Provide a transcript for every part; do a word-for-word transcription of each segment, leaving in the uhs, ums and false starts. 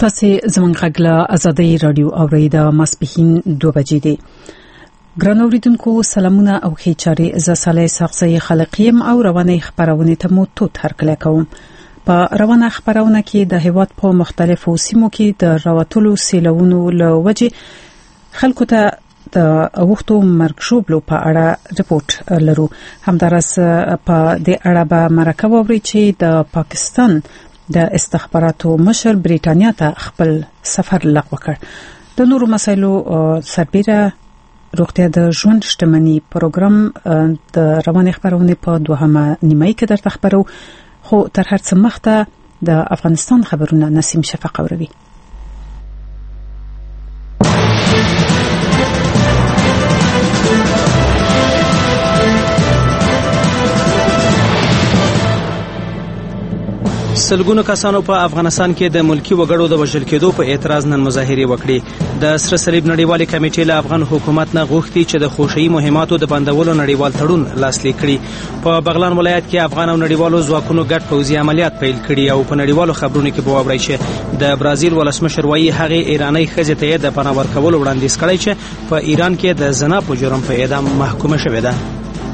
تاسې زموږ غږ له آزادۍ رادیو اورئ. د ماسپښین دوه بجې دي. ګران اوریدونکو سلامونه او ښې چارې. زه صالح ساقزی خلقیم او روانه خبرونه ته مو توت هرکلی کوم. په روانه خبرونه کې د هیواد په مختلفو سیمو کې د راوتلو سیلونو له وجې خلکو ته د وختو مرګ شوبلو په اړه رپورت لرو. همدارس په دې اړه به مرکه ووري چې د پاکستان د استخباراتو مشر بریټانیا ته خپل سفر لغوه کړ. د نورو مسایلو سربېره روغتیا د ژوند شتمنۍ پروګرام د رواني خبرونه په دوهمه نیمه کې درته خبرو. خو تر هر څه مخته د افغانستان خبرونه نسیم شفق اوروي. سلګونو کسانو په افغانستان کې د ملکی وګړو د وژل کېدو په اعتراض نن مظاهره وکړي. د سره صلیب نړیوالې کمیټې له افغان حکومت نه غوښتي چې د خوشي مهماتو د بندولو نړیوال تړون لاسلیک کړي. په بغلان ولایت کې افغان او نړیوالو ځواکونو ګډ پوځي عملیات پیل کړي او په نړیوالو خبرونو کې به واورئ چې د برازیل ولسمشر وایي هغه ایرانی ښځې ته د پناه ورکولو وړاندیز کړی چې په ایران کې د زنا په جرم په اعدام محکومه شوې ده.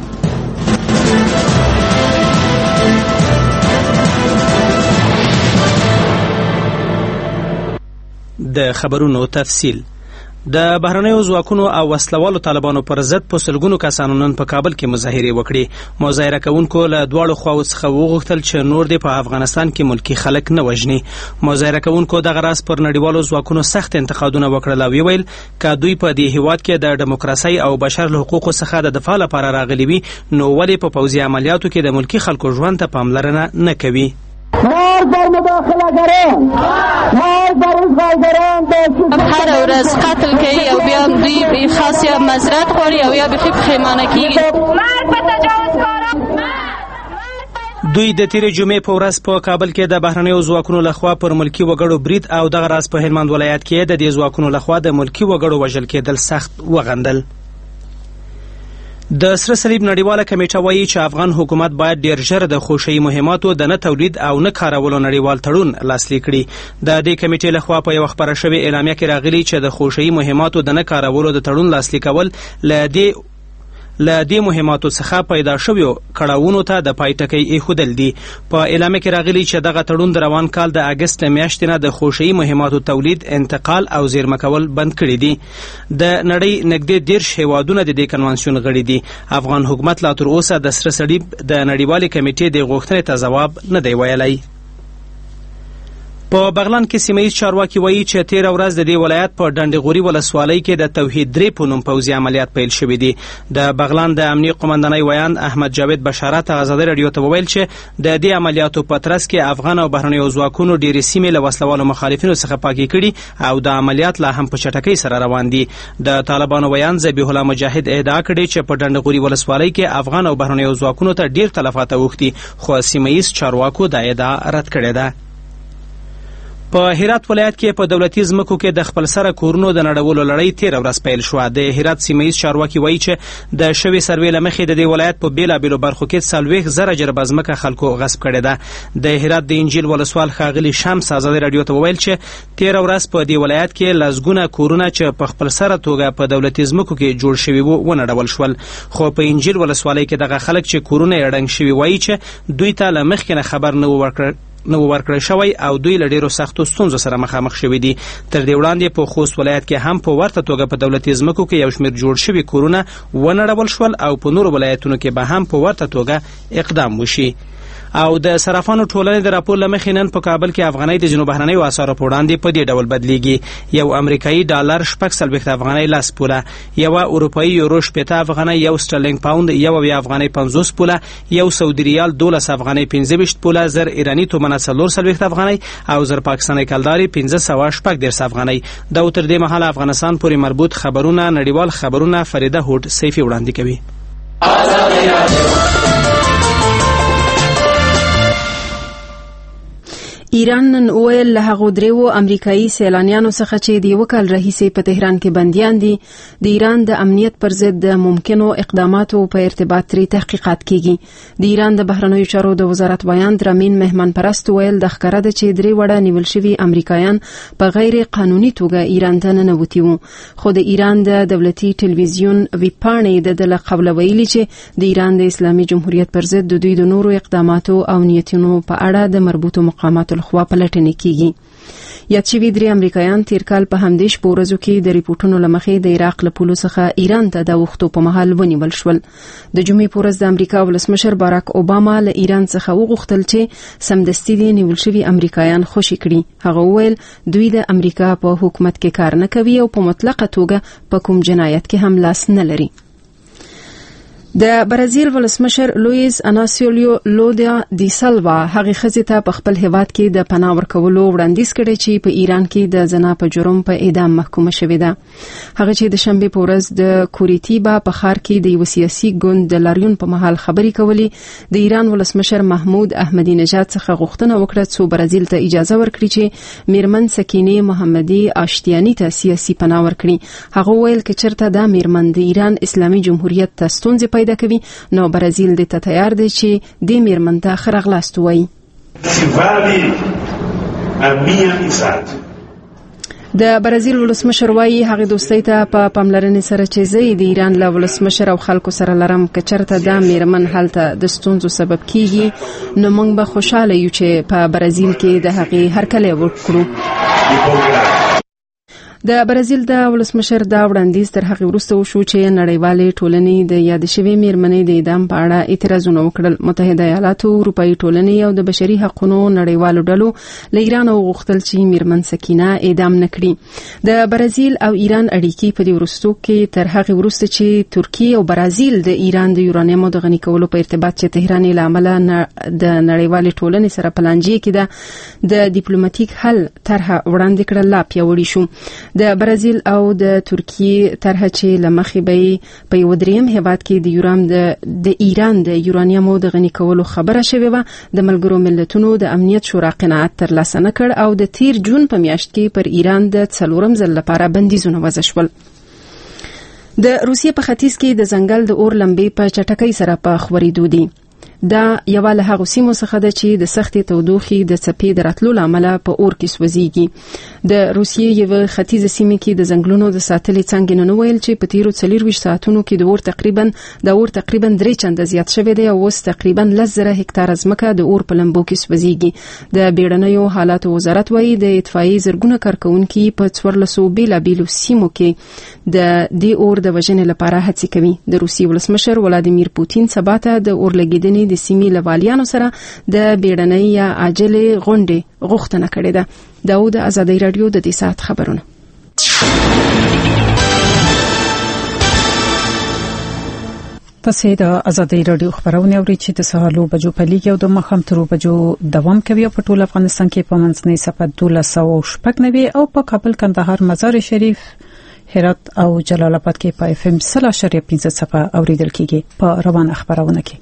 د خبرونو تفصیل. د بهرنیو ځواکونو او وسلوالو طالبانو پر ضد په سلګونو کسانو نن په کابل کې مظاهره وکړي. مظاهره کوونکو له دواړو خواو څخه وغوښتل چې نور د په افغانستان کې ملکی خلک نه وژني. مظاهره کوونکو دغه راز پر نړیوالو ځواکونو سخت انتقادونه وکړل او ویل که دوی په دې هیواد کې د دیموکراسي او بشر حقوقو څخه د دفاع لپاره راغلي وي نو ولې په پوځي عملیاتو کې د ملکی خلکو ژوند ته پاملرنه نه کوي. مار در مداخله گران مار در ازغالگران هر ورځ قتل کوي او بیا دوی خاص یا مزرعت غواړي او یا بخي پخیمانه کیږي. مار په تجاوز کارم. دوی د تیرې جمعې په ورځ په کابل کې د بهرنیو ځواکونو لخوا پر ملکی وګړو برید او دغه راز په هلمند ولایت کې د دې ځواکونو لخوا د ملکی وګړو وژل کېدل سخت وغندل. د سره صلیب نړیواله کمیټه وایي چې افغان حکومت باید ډیر ژر د خوشي مهماتو د نه تولید او نه کارولو نړیوال تړون لاسلیک کړي. د دې کمیټې لخوا په یو خبره شوې اعلامیه کې راغلي چې د خوشي مهماتو د نه کارولو د تړون لاسلیکول ل دې ل دې مهماتو څخه پیدا شویو کړهونو ته د پای ټکی ایښودل دي. په اعلامیه کې راغلي چې دغه تړون د روان کال د اگست میاشتې نه د خوشي مهماتو تولید، انتقال او زیرمه کول بند کړي دي. د نړۍ نږدې دیرش هیوادونه د دې کنوانسیون غړي دي. افغان حکومت لا تر اوسه د سره صلیب د نړیوالې کمیټې د غوښتنې ته ځواب نه دی ویلی. په بغلان کې سیمه‌ییز چارواکي وایي چې تیر ورځ د دې ولایت په ډنډغوري ولسوالۍ کې د توحید درې په نوم پوځي عملیات پیل شوي دي. د بغلان د امنیه قومندانۍ ویاند احمد جاوید بشارت آزادۍ رادیو ته وویل چې د دې عملیاتو په ترڅ کې افغان او بهرنیو ځواکونو ډېرې سیمې له وسلوالو مخالفینو څخه پاکې کړي او د عملیات لا هم په چټکۍ سره روان دي. د طالبانو ویاند ذبیح الله مجاهد ادعا کړې چې په ډنډغوري ولسوالۍ کې افغان او بهرنیو ځواکونو ته ډېر تلفات اوښتي، خو سیمه‌ییز چارواکو دا ادعا رد کړې ده. په هرات ولایت کې په دولتي ځمکو کې د خپل سره کورونو د نړولو لړۍ تیر ورځ پیل شوه. د هرات سیمه‌ییز چارواکي وایي چې د شوې سروې له مخې د دې ولایت په بیلابیلو برخو کې څلوېښت زره جربه ځمکه خلکو غصب کړې ده. د هرات د انجیل ولسوال ښاغلي شمس آزادۍ رادیو ته وویل چې تیر ورځ په دې ولایت کې لسګونه کورونه چې په خپل سره توګه په دولتي ځمکو کې جوړ شوي وو ونړول شول. خو په انجیل ولسوالۍ کې دغه خلک چې کورونه یې ړنګ شوي وایي چې دوی ته له مخکې نه خبر نه و ورکړ نو ورکړی شوی او دوی له ډېرو سختو ستونزو سره مخامخ شوي دي. تر دې وړاندې په خوست ولایت کې هم په ورته توګه په دولتي ځمکو کې یو شمېر جوړ شوي کورونه ونړول شول او په نورو ولایتونو کې به هم په ورته توګه اقدام وشي. او د صرافانو ټولنې د راپور له مخې نن په کابل کې افغانۍ د ځینو بهرنیو اسعارو په وړاندې په دې ډول بدلیږي. یو امریکایي ډالر شپږ څلوېښت افغانۍ لس پوله، یوه اروپایي یورو شپېته افغانۍ، یو سټرلینګ پاوند یو اویا افغانۍ پنځوس پوله، یو سعودي ریال دولس افغانۍ پنځه ویشت پوله، زر ایراني تومنه څلور څلوېښت افغانۍ او زر پاکستاني کلدارې پنځه سوه شپږ دېرش افغانۍ. دا تر دې مهاله افغانستان پورې مربوط خبرونه نړیوال خبرونه فریده هوډ سیفي وړاندې کوي. ایران نن ویل له هغو دریو امریکایي سیلانیانو څخه چې د یو کال راهیسې په تهران کې بنديان دي د ایران د امنیت پر ضد د ممکنو اقداماتو په ارتباط لري تحقیقات کیږي. د ایران د بهرنیو چارو د وزارت بیان درامین مهمان پرست ویل د ښکاره ده چې درې وړه نیول شوي امریکایان په غیر قانوني توګه ایران ته ننوتي وو، خو د ایران د دولتي ټلویزیون ویبپاڼې د دله قبل ویلي چې د ایران د اسلامي جمهوریت پر ضد د دوی د نورو اقداماتو او نیتونو په اړه د مربوطو مقاماتو لخوا پلټنې کیږي. یاد شوي درې امریکایان تیر کال په همدې شپو ورځو کې د ریپورتونو له مخې د عراق له پولو څخه ایران ته د وختو په مهال ونیول شول. د جمعې په ورځ د امریکا ولسمشر باراک اوباما له ایران څخه وغوښتل چې سمدستي د نیول شوي امریکایان خوشي کړي. هغه وویل دوی د امریکا په حکومت کې کار نه کوي او په مطلقه توګه په کوم جنایت کې هم لاس نه لري. د برازیل ولسمشر لویز اناسیولیو لودا دی سالوا هغه خزې ته په خپل هیواد کې د پناه ورکولو وړاندیز کړی چې په ایران کې د زنا په جرم په اعدام محکومه شوې ده. هغه چې د شنبه په ورځ د کوریتیبا په ښار کې د یو سیاسي ګوند د لاریون په مهال خبرې کولې د ایران ولسمشر محمود احمدی نژاد څخه غوښتنه وکړه چې برازیل ته اجازه ورکړي چې میرمن سکینه محمدی آشتیانی ته سیاسي پناه ورکړي. هغه ویل چې چرته د میرمن د ایران اسلامي جمهوریت ته ستونزې پیدا کوي نو برازیل د ته تیار دی چې د میرمن ته خرغلاست وایي. د برازیل ولسمشر وایي هغه دوستۍ ته په پاملرنې سره چې زه د ایران له ولسمشر او خلکو سره لرم که چرته د میرمن هلته د ستونزو سبب کیږي نو موږ به خوشاله یو چې په برازیل کې د هغې هرکلی وکړو. د برازیل د ولسمشر دا وړاندیز تر هغه وروسته وشو چې نړیوالې ټولنې د یاد شوی میرمنې د اعدام په اړه اعتراضونه وکړل. متحده ایالاتو، اروپאי ټولنې او د بشري حقوقو نړیوالو ډلو له ایران غوښتل چې میرمن سکینه اعدام نکړي. د برازیل او ایران اړیکې په دې وروستو کې تر هغه وروسته چې ترکیه او برازیل د ایران د یورانیمو د غني کولو په ارتباط چې تهران یې عمله د نړیوالې ټولنې سره پلانجی کې ده د ډیپلوماټیک حل طرحه وړاندې کړل لا پیاوړی شو. د برازیل او د ترکیه طرحه چې لمخې به په یو دریم هیواد کې د یورام د د ایران د یورانیمو د غني کولو خبره شوې و د ملګرو ملتونو د امنیت شورا قناعت ترلاسه نه کړ او د تیر جون په میاشت کې پر ایران د څلورم ځل لپاره بندیزونه وضع شول. د روسیې په ختیځ کې د ځنګل د اور لمبې په چټکۍ سره په خورېدو دي. دا یو له هغه سیمو څخه ده چې د سختې تودوخې د څپې د راتلو لامل په اور کې سوځيږي. د روسیې یو ختیځ سیمه کې د ځنګلونو د ساتلې څنګه نه ویل چې په تیرو څلورویشت ساعتونو کې د اور تقریبا د اور تقریبا درې چنده زیات شوی دی او اوس تقریبا لزره هکتار ځمکه د اور په لمبو کې سوځيږي. د بیړنیو حالاتو وزارت وایي د اطفائیې زرګونه کارکونکي په څوارلسو بیلابیلو سیمو کې د دې اور د وژنې لپاره هڅې کوي. د روسیې ولسمشر ولادیمیر پوتین سبا ته د اور لګیدنې د سیمې لوالیانو سره د بیړنۍ یا عاجلې غونډې غوښتنه کړې ده. دا د ازادۍ رادیو د دې ساعت خبرونه. تاسو د ازادۍ رادیو خبرونه اورئ چې د سهار لو بجو په لیګ او د مخام تر بجو دوام کوي په ټول افغانستان کې په منځنۍ صفه دولس او شپږ نوي او په کابل کندهار مزار شریف هرات او جلال آباد کې په اف ام صفر اشاریه پنځه صفه اوریدل کیږي. په روانه خبرونه کې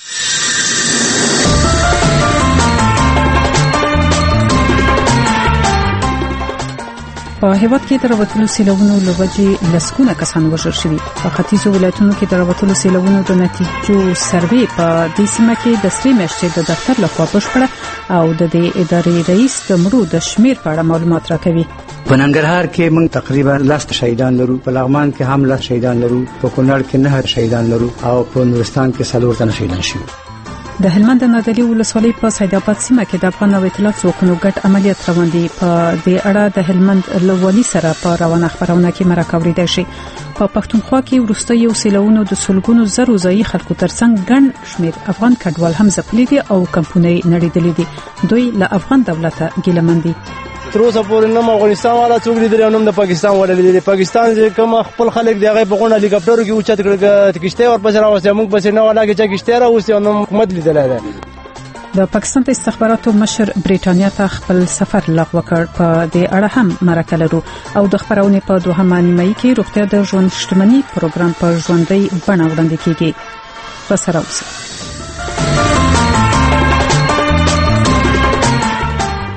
په هیواد کې د راوتلو سیلابونو لوجې لسګونه کسان وژل شوي. په ختیځو ولایتونو کې د راوتلو سیلابونو د نتیجو سروې په دې سیمه کې د سری میاشتې د دفتر لخوا بشپړه او د دې ادارې رئیس د مړو د شمیر په اړه معلومات راکوي. په ننګرهار کې موږ تقریبا لس شهیدان لرو، په لغمان کې هم لس شهیدان لرو، په کونړ کې نه شهیدان لرو او په نورستان کې څلور تنه شهیدان شوي. د هلمند د نادعلي ولسوالۍ په سید آباد سیمه کې د افغان ائتلاف ځواکونو ګډ عملیات روان دي. په دې اړه د هلمند لوالي سره په روانه خبرونه کې مرکه اورېدل شي. په پښتونخوا کې ورسته یو سیلونو د سلګونو زرو ځای خلکو ترڅنګ ګڼ شمیر افغان کډوال هم ځپلي دي او کمپونۍ نړیدلې دي. دوی له افغان دولت ګیلمن دي. تر اوسه پورې نو افغانستان والا څوک لیدل او نو د پاکستان والا لیدل. پاکستان چې کوم خپل خلک دی هغه په غونډه هلیکاپټر کې اوچت کړه کشته ور پسې راوځي موږ پسې نه ولا کې چې کشته راوځي نو حکومت لیدل ده. د پاکستان د استخباراتو مشر بریټانیا ته خپل سفر لغوه کړ. په دې اړه هم مرکه لرو او د خبرونه په دوهمه نیمه کې روغتیا د ژوند شتمنۍ پروګرام په ژوندۍ بڼه وړاندې کیږي. راسره اوسئ.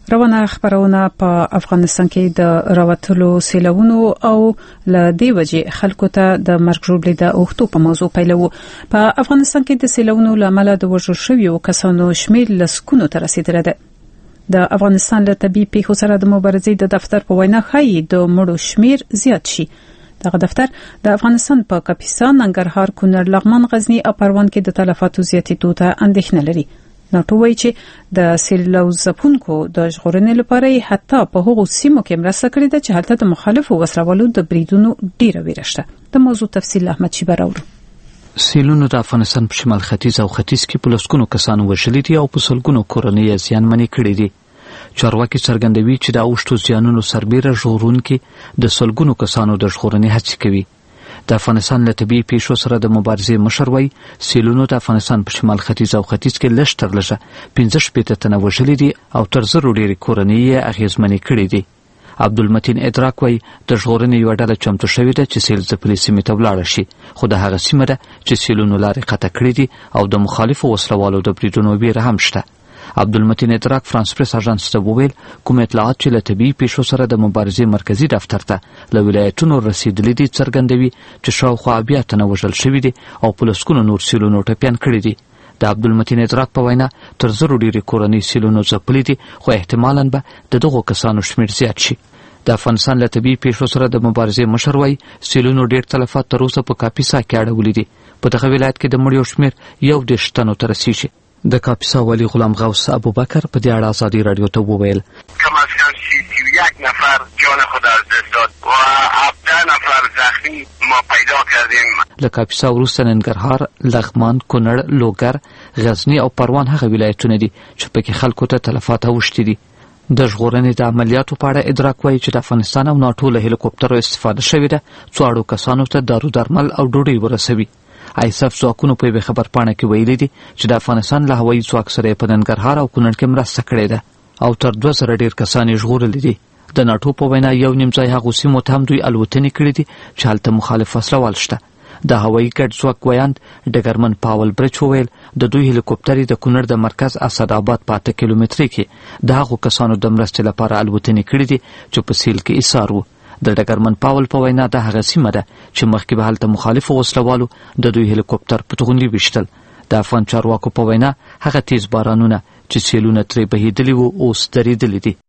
روانه خبرونه په افغانستان کې د راوتلو سیلونو او ل دې وجه خلکو ته د مرګ ژوبلې د اوختو په موضوع پیلو. په افغانستان کې د سیلونو لامل د وژل شویو کسانو شمیر لسکونو ته رسیدلی دی. د افغانستان له طبي پیښو سره د مبارزې د دفتر په وینا ښایي د مړو شمیر زیات شي. دغه دفتر د افغانستان په کاپیسا، ننګرهار، کونړ، لغمان، غزنی او پروان کې د تلفاتو زیاتېدو ته اندېښنه لري. ناټو وایي چې د سیلو ځپونکو د ژغورنې لپاره حتی په هغو سیمو کې مرسته کړې ده چې هلته د مخالفو وسلوالو د بریدونو ډیره ویره شته. د موضوع تفصیل احمد شیبه راوړو. سیلونو د افغانستان په شمال ختیځ او ختیځ کې په لسګونو کسانو وژلي دي او په سلګونو کورنۍ یې زیانمنې کړې دي. چارواکي څرګندوي چې د اوښتو زیانونو سربیره ژغورونکي د سلګونو کسانو د ژغورنې هڅې کوي. د افغانستان له طبي پیښو سره د مبارزې مشر وایي سیلونو د افغانستان په شمال ختیځ او ختیځ کې لږ تر لږه پنځه شپېته تنه وژلي دي او تر زرو ډېرې کورنۍ یې اغېزمنې کړې دي. عبدالمتین ادراک وایي د ژغورنې یوه ډله چمتو شوې ده چې سیل ځپلې سیمې ته ولاړه شي، خو د هغه سیمه ده چې سیلونو لارې قطع کړې دي او د مخالفو وسلوالو د بریدونو ویره هم شته. عبدالمتین ادراک فرانس پریس اژانس ته وویل کوم اطلاعات چې له طبي پیښو سره د مبارزې مرکزي دفتر ته له ولایتونو رسیدلي دي څرګندوي چې شاوخوا اویا تنه وژل شوي دي او په لسګونو نور سیلونو ټپیان کړي دي. د عبدالمتین ادراک په وینا تر زرو ډېرې کورنۍ سیلونو ځپلي دي، خو احتمالاً به د دغو کسانو شمېر زیات شي. د افغانستان له طبي پیښو سره د مبارزې مشر وایي سیلونو ډېر تلفات تر اوسه په کاپیسا کې اړولي دي. په دغه ولایت کې د مړیو شمېر یو دېرش تنو ته رسیږي. د کاپیسا والی غلام غوث ابوبکر په دې اړه ازادي رادیو ته وویل کم از کم سی و یک نفر جان خود از دست داد و هفده نفر زخمی ما پیدا کردیم. له کاپیسا وروسته ننګرهار، لغمان، کونړ، لوګر، غزنی او پروان هغه ولایتونه دي چې پکې خلکو ته تلفات اوښتي دي. د ژغورنې د عملیاتو په اړه ادراک وایي چې د افغانستان او ناټو له هلیکوپټرو استفاده شوې ده څو اړو کسانو ته دارو درمل او ډوډۍ ورسوي. ایساف ځواکونو په یوې خبرپاڼه کې ویلي دي چې د افغانستان له هوایي ځواک سره په ننګرهار او کونړ کې مرسته کړې ده او تر دوه زره ډېر کسان یې ژغورلي دي. د ناټو په وینا یو نیم ځای هغو سیمو ته هم دوی الوتنې کړې دي چې هلته مخالف وسلوال شته. د هوایي ګډ ځواک ویاند ډګرمن پاول برچ وویل د دوی هلیکوپټرې د کونړ د مرکز اسداباد په اته کیلومترۍ کې د هغو کسانو د مرستې لپاره الوتنې کړې دي چې په سیل کې ایسار وو. د ډګرمن پاول په وینا د هغه سیمه ده چې مخکې به هلته مخالفو وسلوالو د دوی هلیکوپټر په توغندي ویشتل. د افغان چارواکو په وینا هغه تیز بارانونه چې سیلونه ترې بهیدلي وو اوس درېدلي دي.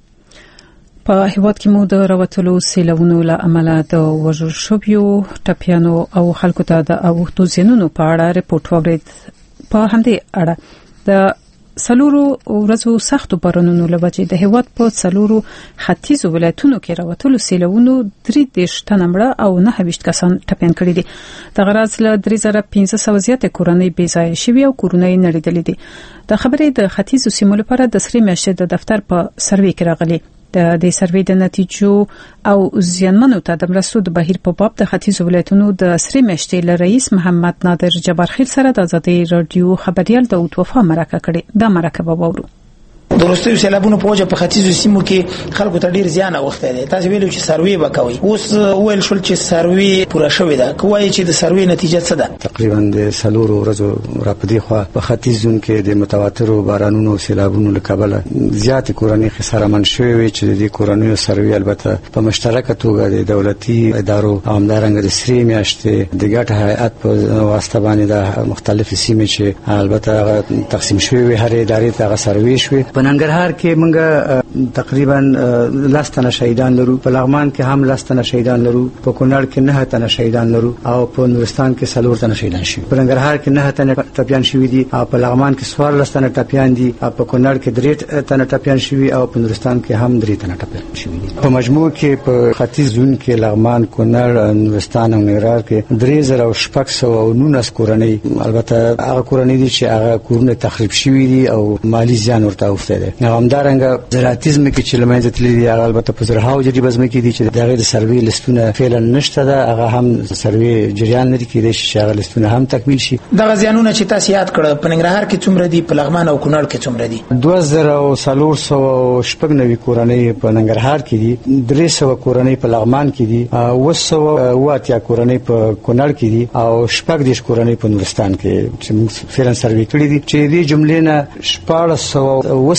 په هیواد کې مو د راوتلو سیلونو له امله د وژل شویو ټپیانو او خلکو ته د اوښتو زیانونو په اړه ریپورت واورید. په همدې اړه د سلورو ورځو سختو بارانونو له وجې د هیواد په سلورو ختیځو ولایتونو کې راوتلو سیلونو درې دېرش تنه مړه او نهه ویشت کسان ټپیان کړي دي. دغه راز له درې زره پنځه سوه زیاتې کورنۍ بې ځایه شوي او کورونه یې نړېدلي دي. د خبرې د ختیځو سیمو لپاره د سرې میاشتې د دفتر په سروې کې راغلي. د دې سروې د نتیجو او زیانمنو ته د مرستو د بهیر په باب د ختیځو ولایتونو د سرې میاشتې له رئیس محمد نادر جبارخیل سره د ازادي رادیو خبريال داود وفا مرکه کړې. دا مرکه به واورو. د وروستیو سیلابونو په وجه په ختیځو سیمو کې خلکو ته ډیر زیان اوښتی دی. تاسو ویلو چې سروې به کوئ، اوس ویل شول چې سروې پوره شوې ده. کوایي چې د سروې نتیجه څه ده؟ تقریبا د سلورو ورځو را پدې خوا په ختیځ زون کې د متواترو بارانونو او سیلابونو له کبله زیات کورنۍ خسارمن شوې وي چې د کورنۍ سروې البته په مشترکه توګه د دولتي ادارو او همدارنګه د سرې میاشتې د ګټ هیئت په واسطه باندې د مختلفو سیمې چې البته تقسیم شوې وي هر ادارې ته سروې شوې. په ننګرهار کې موږ تقریبا لستنه شهیدان لرو، په لغمان کې هم لستنه شهیدان لرو، په کونړ کې نه تنه شهیدان لرو او په نورستان کې څلور تنه شهیدان شوي. په ننګرهار کې نه تنه ټپیان شوي دي او په لغمان کې څوار لستنه ټپیان دي او په کونړ کې درې تنه ټپیان شوي او په نورستان کې هم درې تنه ټپیان شوي دي. په مجموع کې په ختیځ زون کې لغمان، کونړ، نورستان او ننګرهار کې درې زره او شپږ سوه او نولس کورنۍ، البته هغه کورنۍ دي چې هغه کورونه تخریب شوي دي او مالی زیان ورته اوښتی دی. همدارنګه زراعتیزم کې چې لمنځه تللي دي هغه البته په زرهاو جریبه ځمکې دي چې دغه د سروې لستونه فعلا نشته ده، هغه هم سروې جریان لري کېدای شي چې هغه لستونه هم تکمیل شي. دغه زیانونه چې تاسو یاد کړه په ننګرهار کې څومره دي، په لغمان او کونړ کې څومره دي؟ دوه زره او څلور سوه شپږ نوي کورنۍ په ننګرهار کې دي، درې سوه کورنۍ په لغمان کې دي، اوه سوه اوه اتیا کورنۍ په کونړ کې دي او شپږ دېرش کورنۍ په نورستان کې چې موږ فعلا سروې کړي دي چې دې جملې نه شپاړس سوه اوه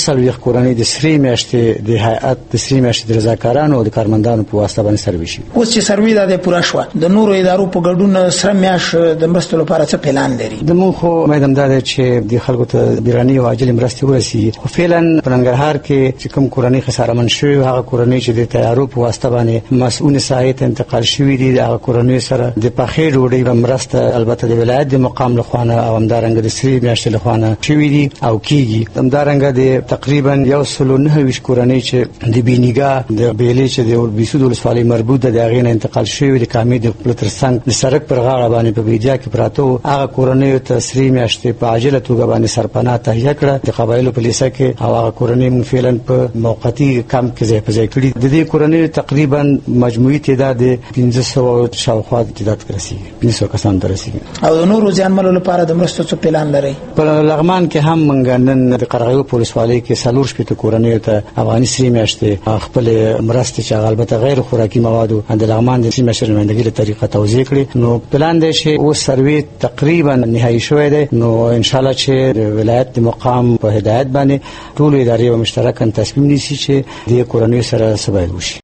سلويخ کورنۍ د سری میاشتې د هیئت د سری میاشتې د رضاکارانو او د کارمندانو په واسطه باندې سروي شي. اوس چې سروي د پوره شو د نورو ادارو په ګډون سره میاش د مرستو لپاره څه پلان لري؟ د مو خو مېدم دا چې د خلکو ته بیرانی او عاجل مرستې ورسیږي. خو فعلا په ننګرهار کې چې کوم کورنۍ خساره من شوی هغه کورنۍ چې د تیارو په واسطه باندې مسؤل سایت انتقال شوی دي هغه کورنۍ سره د پخې ډوډۍ مرسته البته د ولایت د مقام لخوانه او همدارنګه د سری میاشتې لخوانه شوی دي او کیږي. همدارنګه د تقریبا یو سلو نه ویش کورنۍ چې د بینیګا د بیلې چې د بیسود ولسوالۍ مربوط د هغې انتقال شوی د کامې د پلترسنګ د سړک پر غاړه باندې په بیدیا کې پراته هغه کورنۍ ته سری میاشتې په عاجله توګه باندې سرپناه تهیه کړه د قبایلو په لیسه کې او هغه کورنۍ مون فعلا په موقتی کم کې ځای په ځای کړي. د دې کورنۍ تقریبا مجموعي تعداد پنځه سوه شاوخوا تعداد رسیدي پنځه سوه کسان ته رسیدي. او د نورو ځانمنو لپاره د مرستو څه پلان لري؟ په لغمان کې هم منګ نن د قرغیو پولیسوالۍ کې سلور شپږ کورنۍ ته افغاني سری میاشتې خپل مرستې چې البته غیر خوراکي موادو د لغمان د سری میاشتې نمائندګۍ له طریقه توزیع کړي. نو پلان دی چې اوس سروي تقریبا نهایی شوی دی. نو ان شاء الله چې د ولایت د مقام په هدایت باندې ټول ادارې او مشترکاً تصمیم نیسي چې د کورنۍ سره سبا وشي.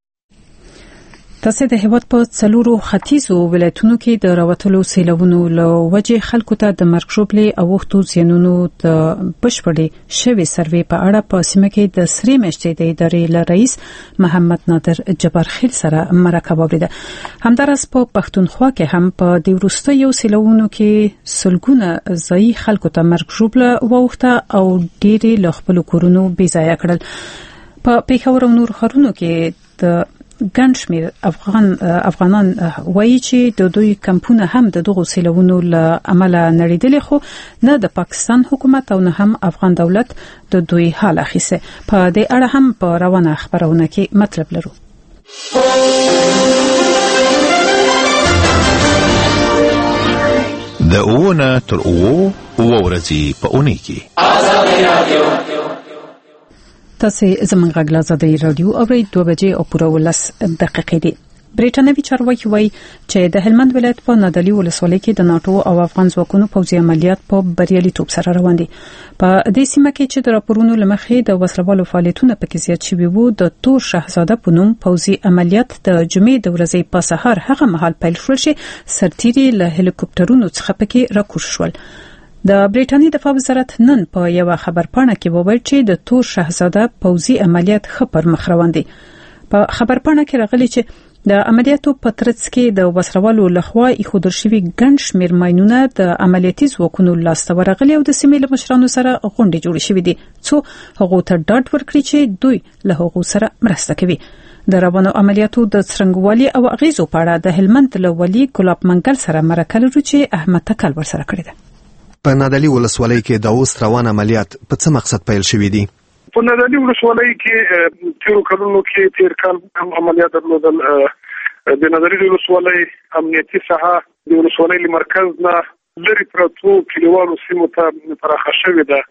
تاسو د هیواد په څلورو ختیځو ولایتونو کې د راوتلو سیلابونو له وجې خلکو ته د مرګ ژوبلې او وختو زیانونو د بشپړې شوې سروې په اړه په سیمه کې د سری میاشتې د ادارې له رئیس محمد نادر جبارخیل سره مرکه وکړه. همدارس په پښتونخوا کې هم په د وروستیو سیلابونو کې سلګونه ځای خلکو ته مرګ ژوبله ووخته او ډېری له خپل کورونو بې ځایه کړل. په پیښور او نور ښارونو کې د ګڼ شمېر افغان افغانان وایي چې د دوی کمپونه هم د دغو سیلابونو له امله نړېدلې خو نه د پاکستان حکومت او نه هم افغان دولت د دوی حال اخیسته. په دې اړه هم په روانه خبرونه کې مطلب لرو. د اوونه تر اوو اوو ورځې په اونۍ کې تاسو زموږ غږ لازادي رادیو او دوه بجې او پوره ولس دقیقې دي. بریټانوي چارواکي وایي چې د هلمند ولایت په نادعلي ولسوالۍ کې د ناتو او افغان ځواکونو پوځي عملیات په بریالیتوب سره روان دي. په دې سیمه کې چې د راپورونو لمخې د وسلوالو فعالیتونه پکې زیات شوي وو د تور شاهزاده په نوم پوځي عملیات د جمعې د ورځې په سهار هغه مهال پیل شول چې سرتیري له هلیکوپټرونو څخه پکې راکوز شول. د بریټانیا دفاع وزارت نن په یو خبرپاڼه کې وویل چې د تور شاهزاده پوځي عملیات ښه پر مخ روان دي. په خبرپاڼه کې راغلي چې د عملیاتو په ترڅ کې د وسلوالو لخوا ایښودل شوي ګڼ شمېر ماینونه د عملیاتي ځواکونو لاسته ورغلي او د سیمې له مشرانو سره غونډې جوړې شوې دي څو هغو ته ډاډ ورکړي چې دوی له هغو سره مرسته کوي. د روانو عملیاتو د څرنګوالي او اغیزو په اړه د هلمند له والي ګلاب منګل سره مرکه لرو چې احمد تکل ورسره کړی دی. په نادعلي ولسوالۍ کې د اوس روان عملیات په څه مقصد پیل شوي دي؟ په نادعلي ولسوالۍ کې تیرو کلونو کې تیر کال هم عملیات درلودل. د نادعلي ولسوالۍ امنیتي ساحه د ولسوالۍ له مرکز نه لرې پرتو کلیوالو سیمو ته پراخه شوې ده.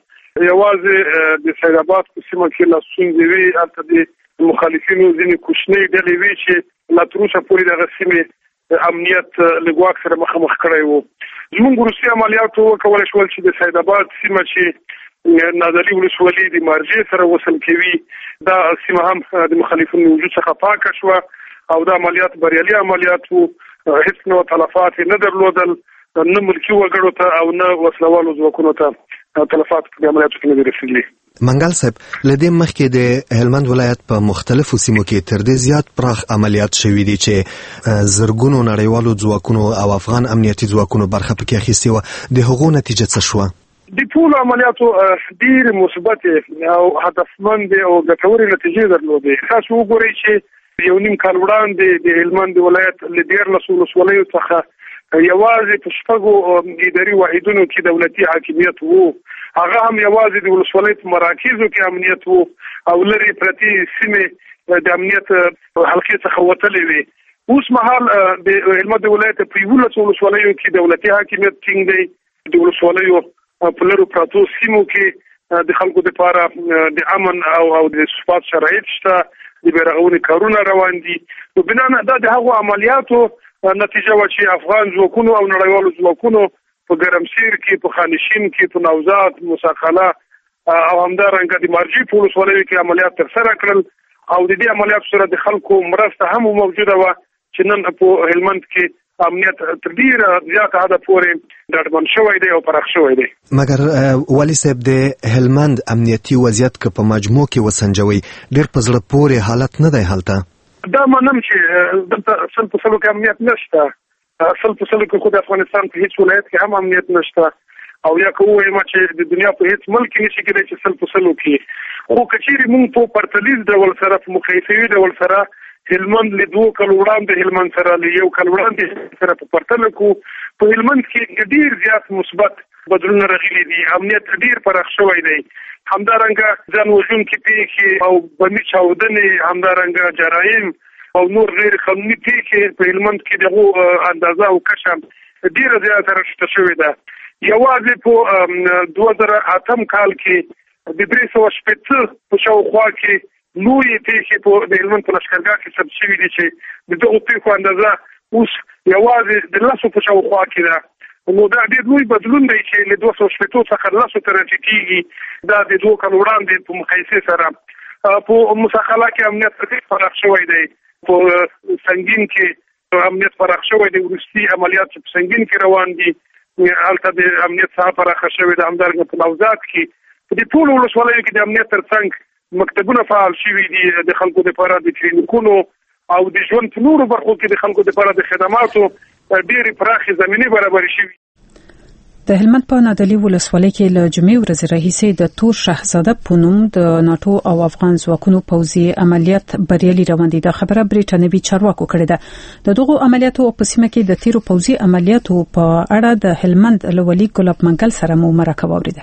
یوازې د سید آباد په سیمه کې لا ستونزې وي، هلته د مخالفینو ځینې کوچنۍ ډلې وي چې لا تر اوسه پورې دغه سیمې امنیت له ګواښ سره مخامخ کړی وو. زموږ وروستي عملیاتو وکولی شول چې د سید آباد سیمه چې نادعلي ولسوالي د مارجې سره وصل کوي دا سیمه هم د مخالفینو وجود څخه پاکه شوه او دا عملیات بریالي عملیات وو. هیڅ نوع تلفات نه درلودل، نه ملکي وګړو ته او نه وسلوالو ځواکونو ته تلفات په عملیاتو کې نه دي رسېدلي. منګل صاحب، لدې مخکې د هلمند ولایت په مختلفو سیمو کې تر دې زیات پراخ عملیات شوي دي چې زرګونو نړیوالو ځواکونو او افغان امنیتي ځواکونو برخه پکې اخیستې وه. د هغو نتیجه څه شوه؟ د ټولو عملیاتو ډېرې مثبتې او هدفمندې او ګټورې نتیجې درلودې. تاسو وګورئ چې یو نیم کال وړاندې د هلمند ولایت له دیارلسو ولسوالیو څخه یوازې په شپږو اداري واحدونو کې دولتي حاکمیت وو. هغه هم یوازې د ولسوالۍ په مراکزو کې امنیت وو او لرې پرتې سیمې د امنیت حلقې څخه وتلې وې. اوس مهال د هلمند ولایت په یولسو ولسوالیو کې دولتي حاکمیت ټینګ دی. د ولسوالیو په لرو پرتو سیمو کې د خلکو لپاره د امن او او د ثبات شرایط شته، د بیرغونې کارونه روان دي. نو بنا دا د هغو عملیاتو نتیجه و چې افغان ځواکونو او نړیوالو ځواکونو په ګرمسیر کې، په خانشین کې، په نوزاد، مساقله او همدارنګه د مارجی په ولسوالۍ کې عملیات تر سره کړل او د دې عملیات سره د خلکو مرسته هم موجوده و چې نن په هلمند کې امنیت تر ډیره زیاته حد پورې ډاډمن شوی دی او پراخ شوی دی. مګر والي صاحب د هلمند امنیتي وضعیت که په مجموع کې وسنجوي ډیر په زړه پورې حالت نه دی هلته دا منم چې دلته سل په سلو کې امنیت نشته سل په سلو کې خو د افغانستان په هیڅ ولایت کې هم امنیت نشته او یا که وایم چې د دنیا په هیڅ ملک نشي کېدای چې سل په سلو کې خو کچېرې موږ په پرتلیز ډول سره په مقایسوي ډول سره هلمند له دوه کال وړاندې هلمند سره له یو کال وړاندې سره په پرتله کو په هلمند کې ډیر زیات مثبت بدلون راغلي دي امنیت ډیر پراخ شوی دی همدارنګه ځان وژونکي پیښې او بمي چاودنې همدارنګه جرایم او نور غیر قانوني پیښې په هلمند کې دغه اندازه او کشم ډیر زیات راټیټه شوې ده یوازې په دوه زره اتم کال کې د درې سوه شپېته په شاوخوا کې لوی پیښې په د هلمند په لښکرګاه کې ثبت شوي دي چې د دغو پیښو اندازه اوس یوازې د لسو په شاوخوا کې ده نو دا ډېر لوی بدلون دی چې له دوه سوه شپېتو څخه لسو ته راټیټېږي دا د دوه کال وړاندې په مقایسې سره په مساخله کې امنیت ډېر پراخ شوی دی په سنګین کې امنیت پراخ شوی دی وروستي عملیات چې په سنګین کې روان دي هلته د امنیت څخه پراخه شوې ده همدارنګه په نوزاد کې په دې ټولو ولسوالیو کې د امنیت تر څنګ مکتبونه فعال شوي دي د خلکو لپاره د کلینیکونو او د ژوند په نورو برخو کې د خلکو لپاره د خدماتو ډېرې پراخې زمینې برابرې شوي. د هلمند په نادعلي ولسوالۍ کې له جمعې ورځې راهیسې د تور شهزاده په نوم د ناټو او افغان ځواکونو پوځي عملیات بریالي روان دي. دا خبره بریټانوي چارواکو کړې ده. د دغو عملیاتو په سیمه کې د تیرو پوځي عملیاتو په اړه د هلمند له والي ګلاب منګل سره مو مرکه واوریده.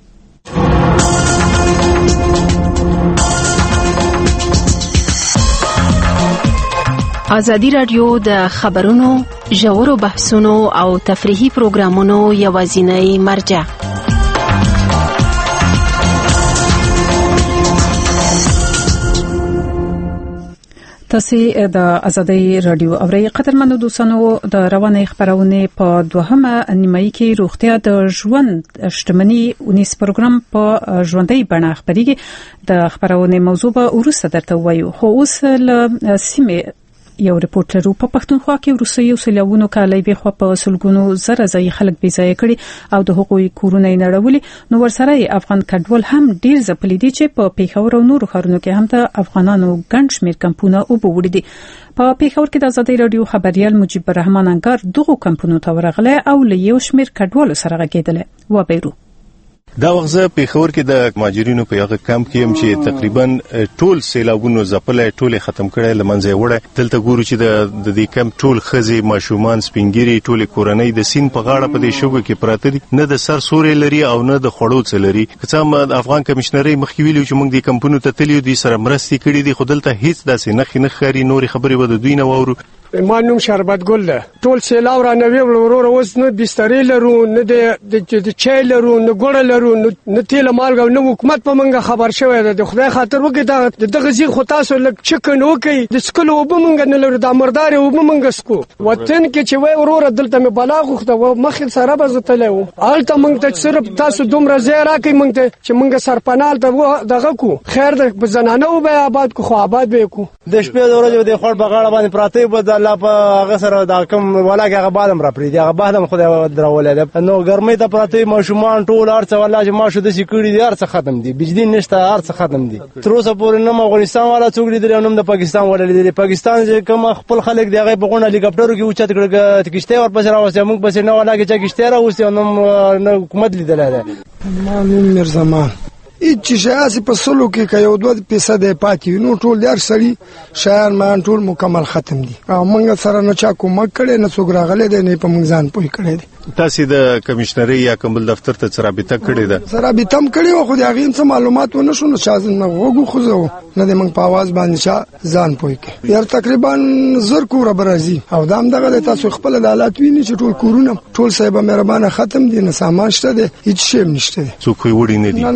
ازادي راډیو د خبرونو ژورو بحثونو او تفریحي پروګرامونو یوازینی مرجع تاسو د ازادي رادیو اوري قدرمنو دوستانو د روانه خبرونه په دوهمه نیمایي کې روغتیا د ژوند شتمنۍ ونیس پروګرام په ژوندۍ بڼه خبريږي د خبرونه موضوع به ورسره درته وایو خو اوس له سیمه یو ریپورټر په پښتونخوا کې روسي وسلوونو کالای به خو په سلګونو زره ځای خلک بي ځای کړي او د حقوقي کورونه نړولي نو ورسره افغان کډوال هم ډیر ځپلي دي چې په پیښور او نورو ښارونو کې هم د افغانانو ګڼ شمېر کمپونه او بوړي دي. په پیښور کې د ازادي رادیو خبريال مجيب الرحمن انګار دغه کمپونو ته ورغله او له یو شمېر کډوالو سره غږیدل و بیرو. دا وخت پیښور کې د ماجرینو په یغه کمپ کې هم چې تقریبا ټول سیلابونو زپلې ټول ختم کړي لمنځه وړه دلته ګورو چې د دې کمپ ټول خزي ماشومان سپینګيري ټول کورنۍ د سین په غاړه په دې شوګو کې پراته دي نه د سر سورې لري او نه د خړو څ لري کڅه د افغان کمشنري مخکې ویلو چې موږ د کمپونو ته تلیو دي سره مرستي کړي دي خو دلته هیڅ داسې نخ نه خاري نور خبري ود دوی نه وورو. ما نوم شربت ګل ده ټول سیلاو را نوي ورور اوس نه بسترې لرو نه د چای لرو نه ګوړه لرو نه تیل مالګه نه حکومت په منګه خبر شوی ده د خدای خاطر وکړه د دغه زی خو تاسو لک چکن وکي د سکلو وب منګه نه لرو د مردار وب منګه سکو وطن کې چې وای ورور دلته مې بلاغ خو مخ سره بزتلو آلته منګ ته صرف تاسو دومره زیرا کوي منګ ته چې منګه سرپنال ته دغه کو خیر د بزنانه وب آباد کو خو آباد به کو د شپې د ورځې د خور بغاړه باندې پراته بد الله په هغه سره دا کوم ولاګه هغه بادم را پری دی هغه بادم خدای درولې ده نو ګرمۍ ته پراته ماشومان ټول ارڅ والله چې ماشو د سکړي دي ارڅ ختم دي بجلی نشته ارڅ ختم دي تر اوسه پورې نو افغانستان والا څوک دي نو د پاکستان والا دي پاکستان چې کوم خپل خلک دی هغه په غون هلیکاپټرو کې اوچت کړه کشته ور پسې راوځي موږ پسې نه ولاګه چې کشته راوځي نو حکومت لیدل ده معلوم مرزمان چې شایسته په سلو کې کيو دوه فیصد پاتې نو ټول دار سړي شاعر مان ټول مکمل ختم دي او موږ سره نه چا کومک کړي نه څوک راغلي دي نه په موږ ځان پوي کړي دي. تاسو د کمشنري یا کوم دفتر ته رابطه کړې ده؟ سره به تم کړي خو د هغه څه معلومات ونه شو نو شاز نه وګو خو زه نه د موږ په आवाज باندې چا ځان پوي کړي یار تقریبا زر کور برازي او دام دغه تاسو خپل د حالات ویني چې ټول کورونه ټول صاحب مهربانه ختم دي نه سامان شته دي هیڅ شی نشته څوک وړي نه دي نه نه ان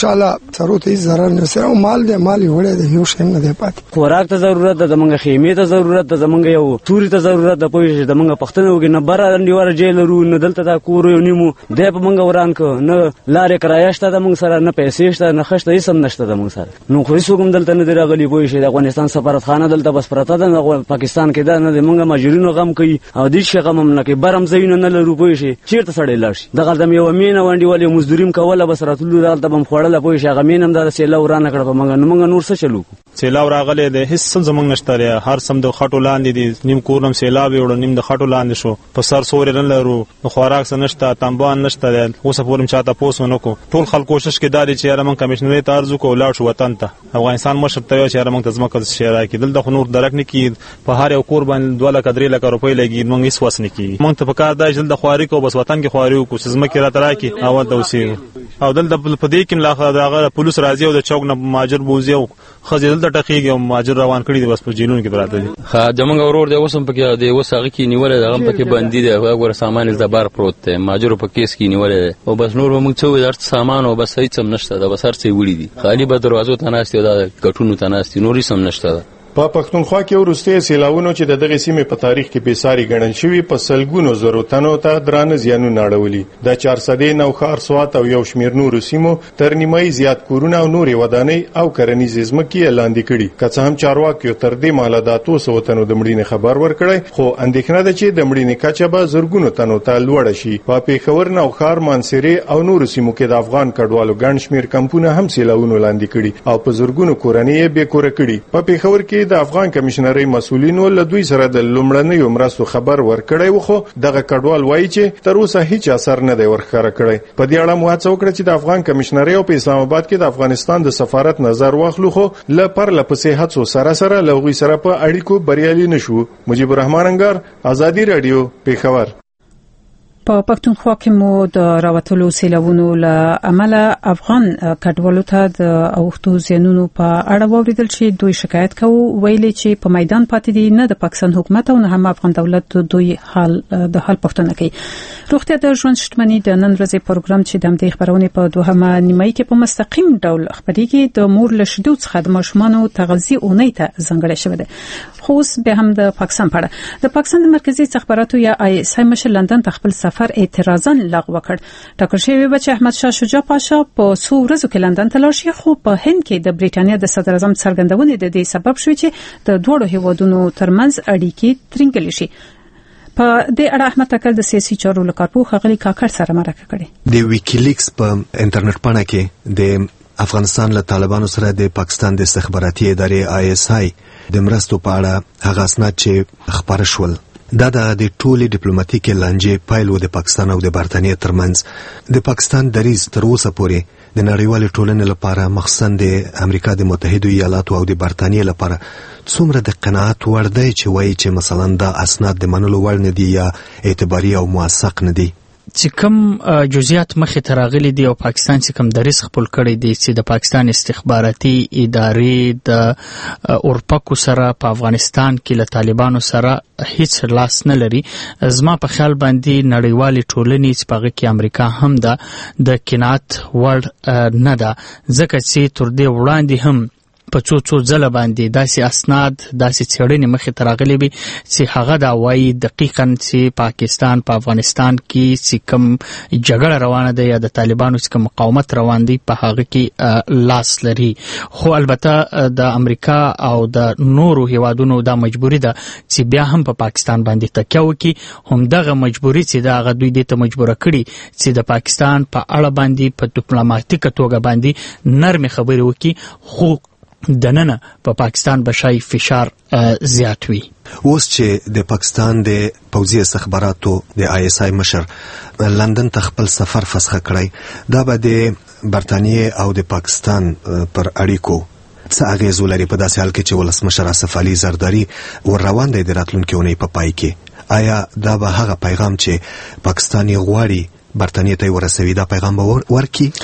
شاء الله څرو ته zarar نه سره مال دې مال وړه دې یو شي نه دی پاتې. خوراک ته ضرورت ده، زمونږ خیمه ته ضرورت ده، زمونږ یو توري ته ضرورت ده، پوه شئ زمونږ پښتنه وګ نه بار انډیوار جیل ورو نه دلته دا کور یو نیمو دې په مونږ وران کو نه لارې کرایه شته د مونږ سره نه پیسې شته نه خشته هیڅ هم نشته د مونږ سره. نو خو هیڅ کوم دلته نه دی راغلی، پوه شئ د افغانستان سفارتخانه دلته بس پرته ده، پاکستان کې ده نه مونږ ماجرینو غم کوي او دې شي غم هم نه کوي، برم زینو نه لرو، پوه شئ چیرته سړی لاړ شي دغه د یو مینه وانډي ولې مزدوریم کوله بس راتلو دلته بم خوړل، پوه شئ غمین هم د سیلا ورانه کړ په مونږ نو مونږ نور څه چلو. سیلاب راغلی دی هیڅ څه زمونږ نشته دی، هر سم د خټو لاندې دي، نیم کورنم سیلاب وړو نیم د خټو لاندې شو، په سر سوري نه لرو، خوراک څه نشته، تنبان نشته دی، اوس پورم چاته پوس ونکو. ټول خلک کوشش کوي دا چې یاره موږ کمشنري ته ارزو کو لاړ شو وطن ته، افغانستان مشر ته یو چې یاره موږ ته ځمکه شیرا کې دلته خو نور درک نه کی، په هر یو کور باندې دوه لک درې لک روپۍ لګي، موږ هیڅ وس نه کی. موږ ته په کار دا چې دلته خواري کو بس وطن کې خواري کو ځمکه را ترا کی او د اوسې او دلته په دې کې لا دغه پولیس راځي او د چوک نه ماجر بوزي او خځې دلته ټقیږي او ماجر روان کړي دي بس په جیلونو کې براته دي. ها زمونږ ورور دی اوسم پکې دی اوس هغه کې نیولې دغه پکې باندې دی هغه سامان د بار پروت دی، ماجر په کیس کې نیولې او بس نور موږ څه وې درته سامان او بس هیڅ هم نشته دا بس هر څه وړي دي، خالی به دروازو ته ناشته دا کټونو ته ناشته نور هیڅ هم نشته. په پښتونخوا کې ورسته سیلاوونو چې د دغه سیمې په تاریخ کې بېساري ګڼل شوی په سلګونو زرو تنو ته درانه زیانونه اړولي. د چارسدې نوخار سوات او یو شمیر نورو سیمو تر نیمایي زیات کورونه او نورې ودانۍ او کرنیزې ځمکې لاندې کړي. که څه هم چارواکو تر دې مهاله د اتو سوو تنو د مړینې خبر ورکړی، خو اندېښنه ده چې د مړینې کچه به زرګونو تنو ته لوړه شي. په پېښور، نوخار، مانسیرې او نورو سیمو کې د افغان کډوالو ګڼ شمیر کمپونه هم سیلاوونو لاندې کړي او په زرګونو کورنۍ یې بې کوره کړي. په پېښور کې د افغان کمشنري مسؤلینو له دوی سره د لومړنیو مرستو خبر ورکړی و، خو دغه کډوال وایي چې تر اوسه هیڅ اثر نه دی ورښکاره کړی. په دې اړه مو هڅه وکړه چې د افغان کمشنري او په اسلام آباد کې د افغانستان د سفارت نظر واخلو، خو له پرله پسې هڅو سره سره له هغوی سره په اړیکو بریالي نشو. مجيب الرحمن انګار، ازادي رادیو، پېښور. په پښتونخوا کې مو د راوتلو سیلابونو له امله افغان کډوالو ته د اوښتو زیانونو په اړه وویل چې دوی شکایت کوي، ویلي چې په میدان پاتې دي، نه د پاکستان حکومت او نه هم افغان دولت دوی حال د حال پوښتنه کوي. روغتیا د ژوند شتمنۍ د نن ورځې پروګرام چې د همدې خبرونه په دوهمه نیمایي کې په مستقیم ډول خبريږي د مور له شیدو څخه د ماشومانو تغذیه اونۍ ته ځانګړې شوې ده. خو اوس به هم د پاکستان په اړه د پاکستان د مرکزی استخباراتو یا آی اس آی مشر لندن ته خپل سفر اعتراضاً لغوه کړ. ټاکل شوی و چې احمد شاه شجاع پاشا په څو ورځو کې لندن ته لاړ شي، خو په هند کې د بریټانیا د صدر اعظم څرګندونې د دې سبب شوې چې د دوه هیوادونو ترمنځ اړیکې ترنګل شي. په دې اړه احمد تکل د سیاسي چارو لکارپوه خغلی کاکړ سره مرکه کړې. د ویکیلیکس په انټرنیټ پاڼه کې د افغانستان له طالبانو سره د پاکستان د استخباراتي ادارې آی اس آی د مرستو په اړه هغه اسناد چې خبر شول دا د ټولې ډیپلوماټیکي لانجې پایل و د پاکستان او د برتانیې ترمنځ. د پاکستان دریځ تر اوسه پورې د نړیوال ټولنې لپاره مخصوصا د امریکا د متحده ایالاتو او د برتانیې لپاره څومره د قناعت وړ دی چې وایي چې مثلا دا اسناد د منلو وړ نه دي یا اعتباري او موثق نه دي. چې کوم جزئیات مخې ته راغلي دي او پاکستان چې کوم دریځ خپل کړی دی چې د پاکستان استخباراتي ادارې د اورپکو سره په افغانستان کې له طالبانو سره هیڅ لاس نه لري، زما په خیال باندې نړیوالې ټولنې چې په هغه کې امریکا هم ده د قناعت وړ نه ده، ځکه چې تر دې وړاندې هم په څو څو ځله باندې داسې اسناد داسې څېړنې مخې ته راغلي وي چې هغه دا وایي دقیقاً چې پاکستان په افغانستان کې چې کوم جګړه روانه ده یا د طالبانو چې کوم مقاومت روان دی په هغه کې لاس لري. خو البته د امریکا او د نورو هیوادونو دا مجبوري ده چې بیا هم په پاکستان باندې تکیه وکړي. همدغه مجبوري چې دا هغه دوی دې ته مجبوره کړي چې د پاکستان په اړه باندې په ډیپلوماټیکه توګه باندې نرمې خبرې وکړي، خو دننه په پاکستان بشای فشار زیات وي. اوس چې د پاکستان د پوځي استخباراتو د آی اس آی مشر لندن ته خپل سفر فسخ کړی، دا به د برتانیې او د پاکستان پر اړیکو څه اغیز ولري په داسې حال کې چې ولسمشر اسف علي زرداری ور روان دی د راتلونکي اونۍ په پای کې. آیا دا به هغه پیغام چې پاکستان یې غواړي برتانیې ته ورسوي دا پیغام به ورکړي؟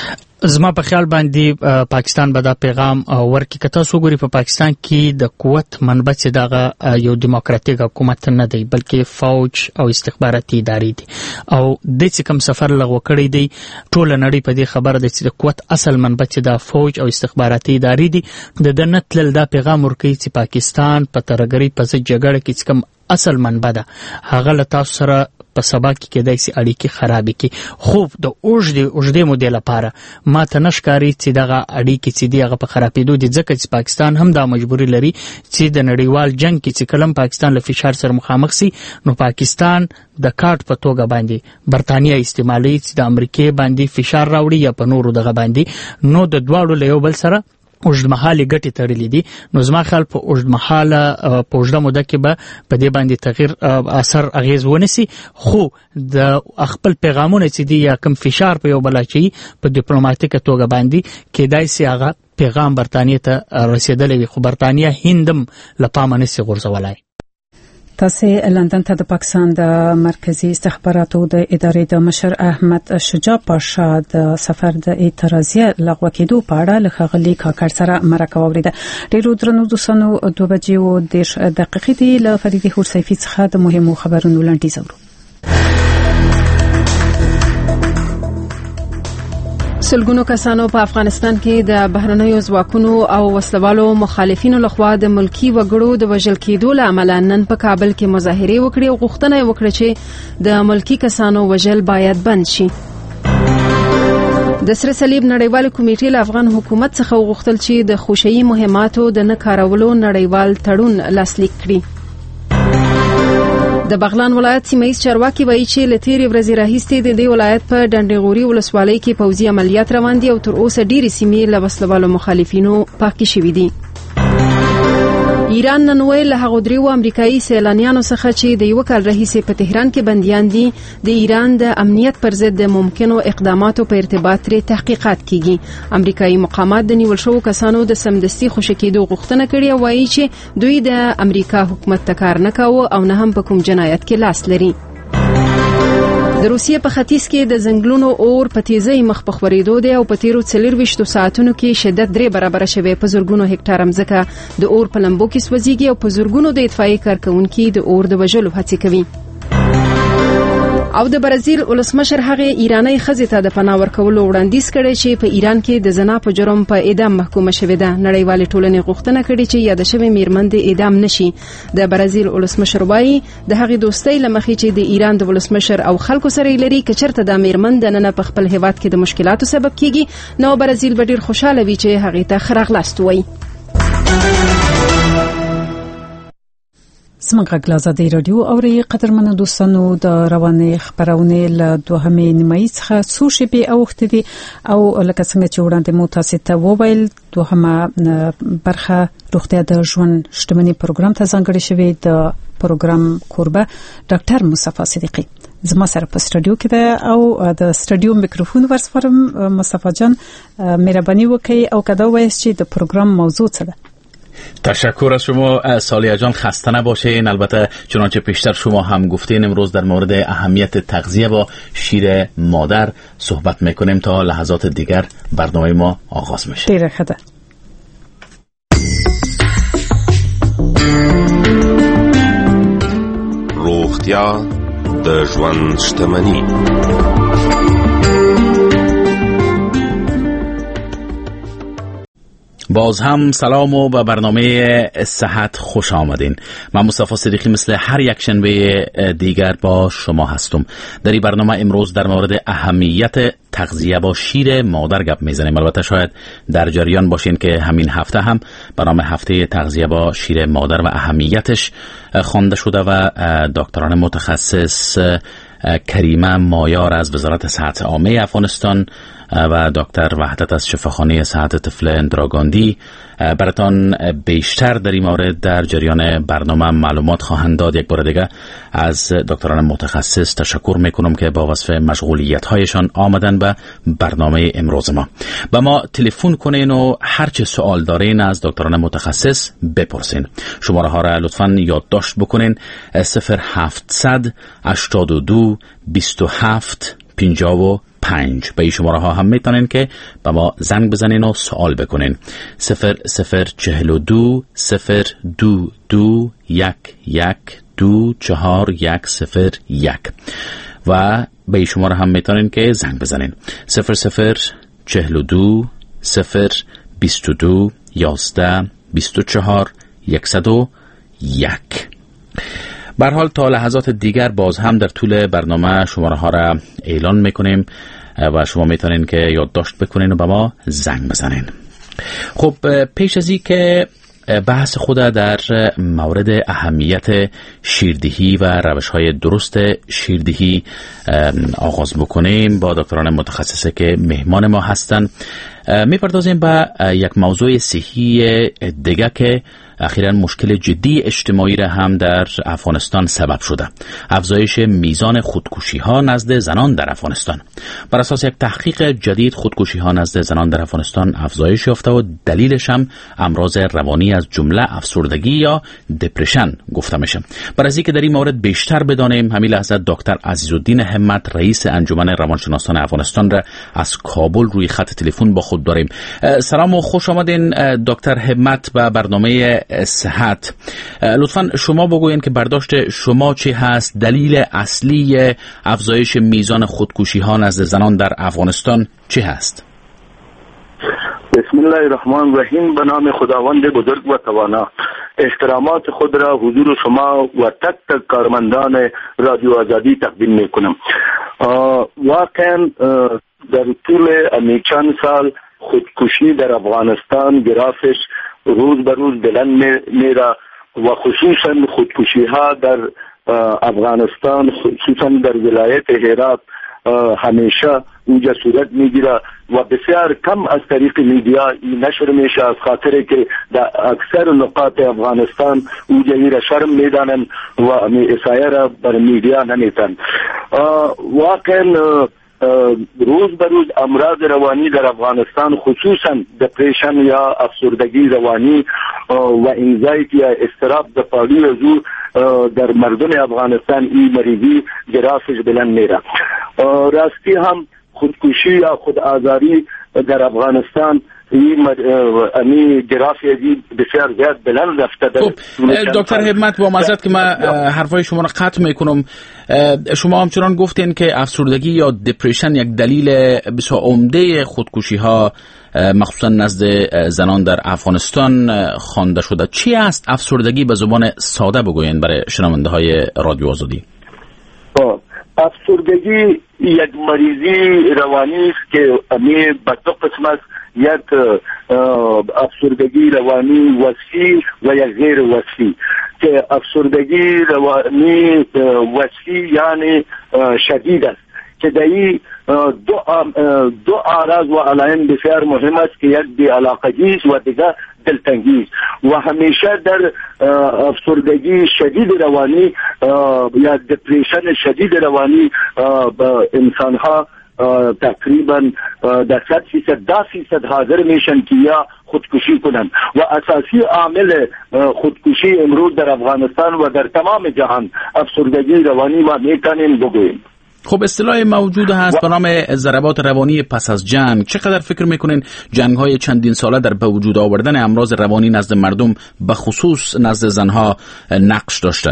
زما په خیال باندې پاکستان به دا پیغام ورکړي. که تاسو وګورئ په پاکستان کې د قوت منبع چې دغه یو دیموکراتیک حکومت نه دی بلکې فوج او استخباراتي ادارې دي او د چې کوم سفر لغوه کړی دی ټول نړۍ په دې خبره ده چې د قوت اصل منبع چې د فوج او استخباراتي ادارې دي. د دنه تل دا پیغام ورکړي چې پاکستان په ترګری په جګړه کې کوم اصل منبع ده هغه له تاسو سره په سبا کې کېدای شي اړیکې خرابې کړي. خو د اوږدې اوږدې مودې لپاره ما ته نه ښکاري چې دغه اړیکې چې دي هغه په خرابېدو دي ځکه چې پاکستان هم دا مجبوري لري چې د نړیوال جنګ کې چې کله پاکستان له فشار سره مخامخ سي نو پاکستان د کارت په توګه باندې برتانیا استعمالي چې د امریکای باندې فشار راوړي یا په نورو دغه باندې نو د دواړو له یو بل سره اوږدمهالې ګټې تړلې دي. نو زما خیال په اوږدمهاله په اوږده موده کې به په دې باندې تغییر اثر اغیز ونیسي خو د خپل پیغامونه چې دي یا کوم فشار په یو بل اچوي په ډیپلوماټیکه توګه باندې کېدای شي هغه پیغام برتانیې ته رسېدلی وي خو برتانیا هندم له پامه نشي غورځولی. تاسو لندن ته د پاکستان د مرکزی استخباراتو د ادارې د مشر احمد شجاع پاشا د سفر د اعتراضیه لغوه کېدو په اړه له ښاغلي کاکړ سره مرکه واوریده. ډیرو درنو دوستانو دوه بجې او دېرش دقیقې دي. له فریدې حورسیفي څخه د مهمو خبرونو لنډیز اورو. سلګونو کسانو په افغانستان کې د بهرنیو ځواکونو او وسلوالو مخالفینو لخوا د ملکی وګړو د وژل کېدو له امله نن په کابل کې مظاهرې وکړې او غوښتنه یې وکړه چې د ملکی کسانو وژل باید بند شي. د سره صلیب نړیوال کمیټې له افغان حکومت څخه وغوښتل چې د خوشي مهماتو د نه کارولو نړیوال تړون لاسلیک کړي. د بغلان ولایت سیمایي چارواکي وایي چې لتیری ورځې راهیسې د دې ولایت په ډنډغوري ولسوالۍ کې پوځي عملیات روان دي او تر اوسه ډېری سیمې له وسلوالو مخالفینو پاکې شوې دي. ایران نن ویل له هغو دریو امریکایي سیلانیانو څخه چې د یو کال راهیسې په تهران کې بندیان دي د ایران د امنیت پر ضد د ممکنو اقداماتو په ارتباط لري تحقیقات کیږي. امریکایي مقامات د نیول شوو کسانو د سمدستي خوشی کېدو غوښتنه کړې او وایي چې دوی د امریکا حکومت ته کار نه کاوه او نه هم په کوم جنایت کې لاس لري. د روسیې په ختیځ کې د ځنګلونو اور په تیزۍ مخ په خورېدو دی او په تیرو څلور ویشتو ساعتونو کې شدت درې برابره شوی. په زرګونو هکټاره مځکه د اور په لمبو کې سوځېږي او په زرګونو د اطفائیې کارکونکي د اور د وژلو هڅې کوي. او د برازیل ولسمشر هغه ایرانی ښځې ته د پناه ورکولو وړاندیز کړی چې په ایران کې د زنا په جرم په اعدام محکومه شوې ده. نړیوال ټولنې غوښتنه کړې چې یاد شوی میرمن د اعدام نشي. د برازیل ولسمشر وایي د هغې دوستۍ لمخې چې د ایران د ولسمشر او خلکو سره لري که چېرته د میرمن د نن په خپل هیواد کې د مشکلاتو سبب کیږي نو برازیل به ډیر خوشاله وي چې هغې ته ښه راغلاست وایي. سمنګ غلازادي رادیو اوري قدرمن دوستانو د روانې خبرونه له دوهمې نیمایي څخه څو شپې اوخت دي او لکه څنګه چې وړاندې مو تاسو ته وویل دوهمه برخه روغتیا د ژوند شتمنۍ پروګرام ته ځانګړې شوې. د پروګرام کوربه ډاکټر مصطفی صدیقی زما سره په سټوډیو کې ده او د سټوډیو میکروفون ورسپارم. مصطفی جان مهرباني وکړئ او کدا وایي چې د پروګرام موضوع څه ده. تشکر از شما سالیه جان، خسته نباشین. البته چنانچه پیشتر شما هم گفتین امروز در مورد اهمیت تغذیه با شیر مادر صحبت میکنیم. تا لحظات دیگر برنامه ما آغاز میشه. دیره خدا. روغتیا د ژوند شتمنی. باز هم سلام و به برنامه صحت خوش آمدین. من مصطفی صدیقی مثل هر یک شنبه دیگر با شما هستم. در این برنامه امروز در مورد اهمیت تغذیه با شیر مادر گپ میزنیم. البته شاید در جریان باشین که همین هفته هم برنامه هفته تغذیه با شیر مادر و اهمیتش خوانده شده و دکتران متخصص کریمه مایار از وزارت صحت عامه افغانستان و دکتر وحدت از شفاخانه صحت طفل اندراگاندی براتان بیشتر در این مورد در جریان برنامه معلومات خواهند داد. یک بار دیگه از دکتران متخصص تشکر میکنم که با وصف مشغولیت هایشان آمدن به برنامه امروز ما. با ما تلفن کنین و هر چه سوال دارین از دکتران متخصص بپرسین. شماره ها را لطفاً یادداشت بکنین: صفر هفتصد هشتاد و دو بیست و هفت پنجاه و پنج. به این شماره ها هم میتونین که با ما زنگ بزنین و سوال بکنین. صفر صفر چهل و دو صفر دو دو یک یک دو چهار یک صفر یک و به این شماره هم میتونین که زنگ بزنین. صفر صفر چهل و دو صفر بیست و دو یازده بیست و چهار یکصد و یک. به هر حال تا لحظات دیگر باز هم در طول برنامه شماره ها را اعلان میکنیم و شما میتونین که یادداشت بکنین و به ما زنگ بزنین. خب پیش از این که بحث خود در مورد اهمیت شیردهی و روش‌های درست شیردهی آغاز بکنیم با دکتران متخصصه که مهمان ما هستند، میپردازیم به یک موضوع صحی دیگه که اخیراً مشکل جدی اجتماعی را هم در افغانستان سبب شده: افزایش میزان خودکشی ها نزد زنان در افغانستان. بر اساس یک تحقیق جدید، خودکشی ها نزد زنان در افغانستان افزایش یافته و دلیلش هم امراض روانی از جمله افسردگی یا دپرشن گفته میشه. برای اینکه در این مورد بیشتر بدانیم، همین لحظه دکتر عزیزالدین همت، رئیس انجمن روانشناسان افغانستان را از کابل روی خط تلفن با خود داریم. سلام و خوش آمدین دکتر همت به برنامه صحت. لطفاً شما بگوین که برداشت شما چی هست؟ دلیل اصلی افزایش میزان خودکشی ها نزد زنان در افغانستان چی هست؟ بسم الله الرحمن الرحیم. به نام خداوند بزرگ و توانا. احترامات خود را حضور شما و تک تک کارمندان رادیو آزادی تقدیم می کنم. واقعا در طول چند سال خودکشی در افغانستان گرافش روز به روز بلند میره و خصوصا خودکشی ها در افغانستان، خصوصا در ولایت هرات همیشه اونجا صورت میگیره و بسیار کم از طریق میدیا این نشر میشه، از خاطر که در اکثر نقاط افغانستان اونجا این را شرم میدانن و اسایه را بر میدیا نمیتن. واقعا روز به روز امراض روانی در افغانستان، خصوصا دپریشن یا افسردگی روانی و انزایتی یا اضطراب دفاعی زو در مردم افغانستان این مریضی گرافش بلند میره. راستی هم خودکشی یا خودآزاری در افغانستان این گرافی بسیار زیاد بلند رفته. خب دکتر همت، با معذرت که من حرفای شما را قطع میکنم، شما همچنان گفتین که افسردگی یا دپریشن یک دلیل بسیار عمده خودکشی ها مخصوصا نزد زنان در افغانستان خوانده شده. چی است افسردگی؟ به زبان ساده بگوین برای شنونده های رادیو آزادی. افسردگی یک مریضی روانی است که امی به دو قسم است: یک افسردگی روانی وصفی و یک غیر وصفی. که افسردگی روانی وصفی یعنی شدید است که دایی دو دو اعراض و علائم بسیار مهم است که یک بی علاقگی و دیگر دلتنگی و همیشه در افسردگی شدید روانی یا دپریشن شدید روانی انسان ها تقریبا در صد فیصد ده فیصد حاضر میشن که یا خودکشی کنند و اساسی عامل خودکشی امروز در افغانستان و در تمام جهان افسردگی روانی ما میتونیم بگوییم. خب اصطلاح موجود هست به نام ضربات روانی پس از جنگ. چقدر فکر میکنین جنگ های چندین ساله در به وجود آوردن امراض روانی نزد مردم به خصوص نزد زنها نقش داشته؟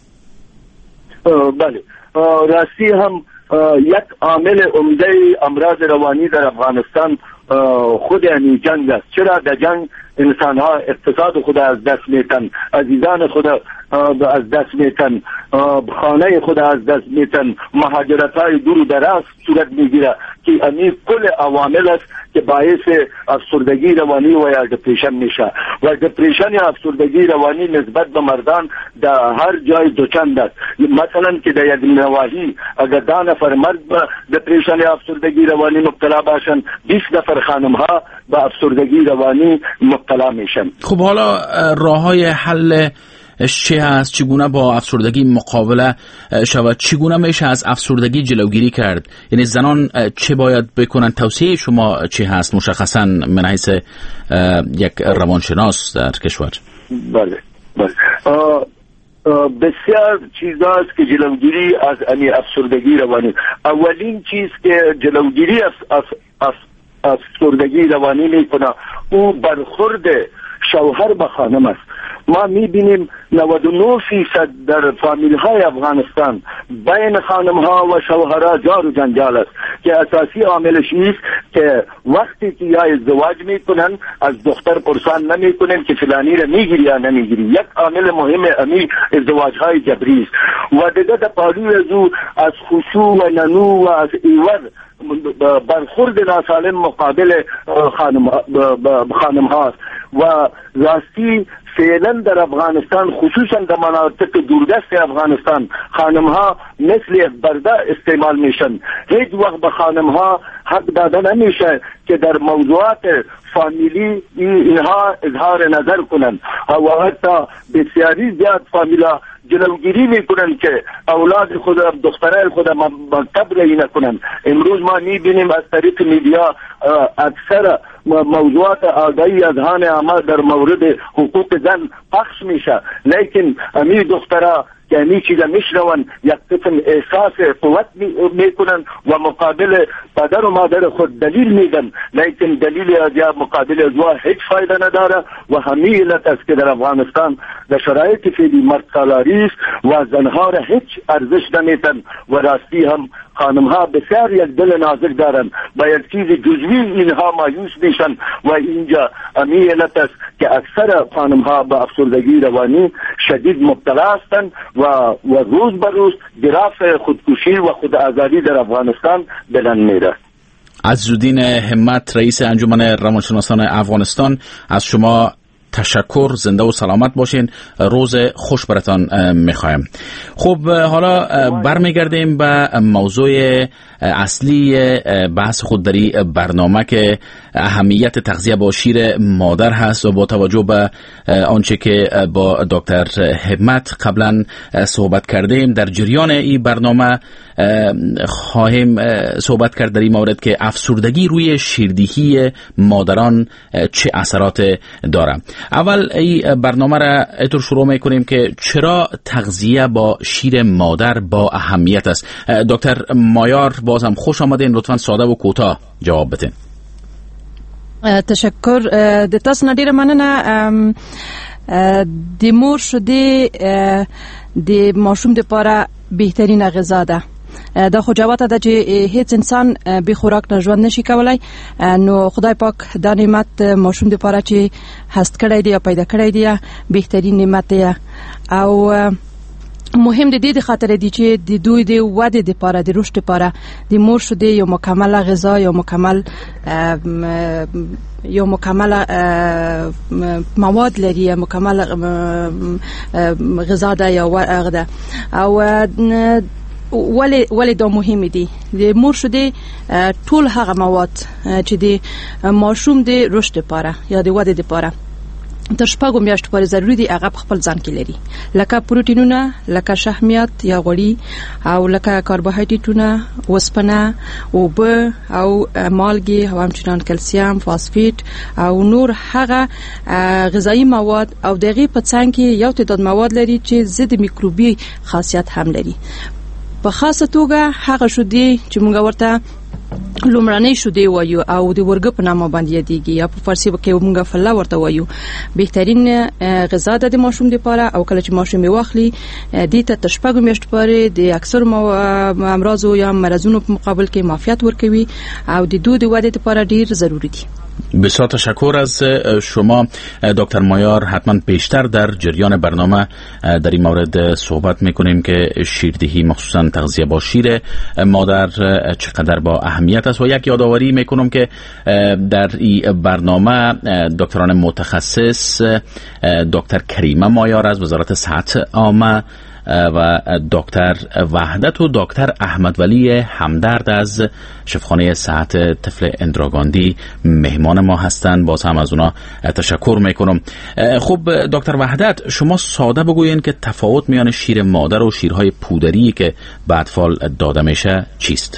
بله، راستی هم یک عامل عمده امراض روانی در افغانستان خود یعنی جنگ است. چرا در جنگ انسان ها اقتصاد خود از دست میتن، عزیزان خود از دست میتن، خانه خود از دست میتن، مهاجرت های دور و دراز صورت میگیره که این کل عوامل است که باعث افسردگی روانی و یا دپریشن میشه. و دپریشن یا افسردگی روانی نسبت به مردان در هر جای دوچند است. مثلا که در یک نواحی اگر ده نفر مرد به دپریشن یا افسردگی روانی مبتلا باشن، بیست نفر خانم ها به افسردگی روانی مبتلا میشن. خب حالا راه های حل چه هست؟ چگونه با افسردگی مقابله شود؟ چگونه میشه از افسردگی جلوگیری کرد؟ یعنی زنان چه باید بکنن؟ توصیه شما چه هست مشخصا من حیث یک روانشناس در کشور؟ بله بله بسیار چیزاست که جلوگیری از امی افسردگی روانی. اولین چیز که جلوگیری از افسردگی روانی میکنه او برخورد شوهر به خانم است. ما میبینیم نود و نه فیصد در فامیل های افغانستان بین خانم ها و شوهرها جار و جنجال است که اساسی عاملش است که وقتی که یا ازدواج میکنن از دختر پرسان نمیکنن که فلانی را میگیری یا نمیگیری. یک عامل مهم امی ازدواج های جبری است. و دیگه در پالوی از او از خشوع و ننو و از ایور برخورد ناسالم مقابل خانم خانم هاست. و راستی فعلا در افغانستان خصوصا در مناطق دوردست افغانستان خانم ها مثل یک برده استعمال میشن. هیچ وقت به خانم ها حق داده نمیشه که در موضوعات فامیلی اینها اظهار نظر کنن و حتی بسیاری زیاد فامیلا جلوگیری میکنن که اولاد خود دخترای خود مکتب رایی نکنن. امروز ما میبینیم از طریق میدیا اکثر موضوعات آگاهی از هان عامه در مورد حقوق زن پخش میشه، لیکن امی دخترها که امی چیزا میشنون یک قسم احساس قوت میکنن و مقابل پدر و مادر خود دلیل میدن، لیکن دلیل از یا مقابل از وا هیچ فایده نداره. و همین علت است که در افغانستان در شرایط فعلی مرد سالاری است و زنها را هیچ ارزش نمیتن و راستی هم خانم ها بسیار یک دل نازک دارن، با یک چیز جزوی اینها مایوس میشن و اینجا همین علت است که اکثر خانم ها به افسردگی روانی شدید مبتلا هستند و و روز به روز گراف خودکشی و خودآزاری در افغانستان بلند میره. عزالدین همت، رئیس انجمن روانشناسان افغانستان، از شما تشکر. زنده و سلامت باشین. روز خوش براتان میخوایم. خب حالا برمیگردیم به موضوع اصلی بحث خود در برنامه که اهمیت تغذیه با شیر مادر هست و با توجه به آنچه که با دکتر همت قبلا صحبت کردیم در جریان این برنامه خواهیم صحبت کرد در این مورد که افسردگی روی شیردهی مادران چه اثرات داره. اول این برنامه را اینطور شروع میکنیم که چرا تغذیه با شیر مادر با اهمیت است. دکتر مایار باز هم خوش آمدین، لطفاً ساده و کوتاه جواب بدین. تشکر. د تاسو نه ډیره مننه. د مور شوده د ماشوم لپاره بهترین غذا ده. دا خو جواب ده چې هیڅ انسان به خوراک نه ژوند نشي کولای، نو خدای پاک دا نعمت ماشوم لپاره چې هست کړی دی یا پیدا کړی دی بهترین نعمت دی او مهم دی د خاطر دی چې د دوی د وده لپاره د رشد لپاره د مور شوده یو مکمل غذا یا مکمل یو مکمل مواد لري، مکمل غذا ده یا ورغه او ولی ولی دا مهم دي. د مور شوده ټول هغه مواد چې د ماشوم د رشد لپاره یا د وده لپاره تر شپږو میاشتو پورې ضروري دي هغه خپل ځان کې لري، لکه پروتینونه، لکه شحمیات یا غوړي او لکه کاربوهایډریټونه، وسپنه، اوبه او مالګې او همچنان کلسیم، فاسفیت او نور هغه غذایی مواد او دغه په څنګ کې یو تعداد مواد لري چې ضد میکروبي خاصیت هم لري. په خاصه توګه هغه شودي چې موږ ورته لومړنۍ شودي وایو او د ورګ په نامه باندې یادېږي یا په فارسی کې موږ فله ورته وایو. بهترین غذا د ماشوم لپاره او کله چې ماشوم واخلي د ته تشپګو میاشتو پورې د اکثر امراضو یا مرزونو په مقابل کې معافیت ورکوي او د دوی د وده لپاره ډیر ضروری دي. بسیار تشکر از شما دکتر مایار. حتما بیشتر در جریان برنامه در این مورد صحبت میکنیم که شیردهی مخصوصا تغذیه با شیر مادر چقدر با اهمیت است و یک یادآوری میکنم که در این برنامه دکتران متخصص دکتر کریمه مایار از وزارت صحت عامه و دکتر وحدت و دکتر احمد ولی همدرد از شفاخانه صحت طفل اندراگاندی مهمان ما هستند. باز هم از اونا تشکر میکنم. خب دکتر وحدت، شما ساده بگوین که تفاوت میان شیر مادر و شیرهای پودری که به اطفال داده میشه چیست؟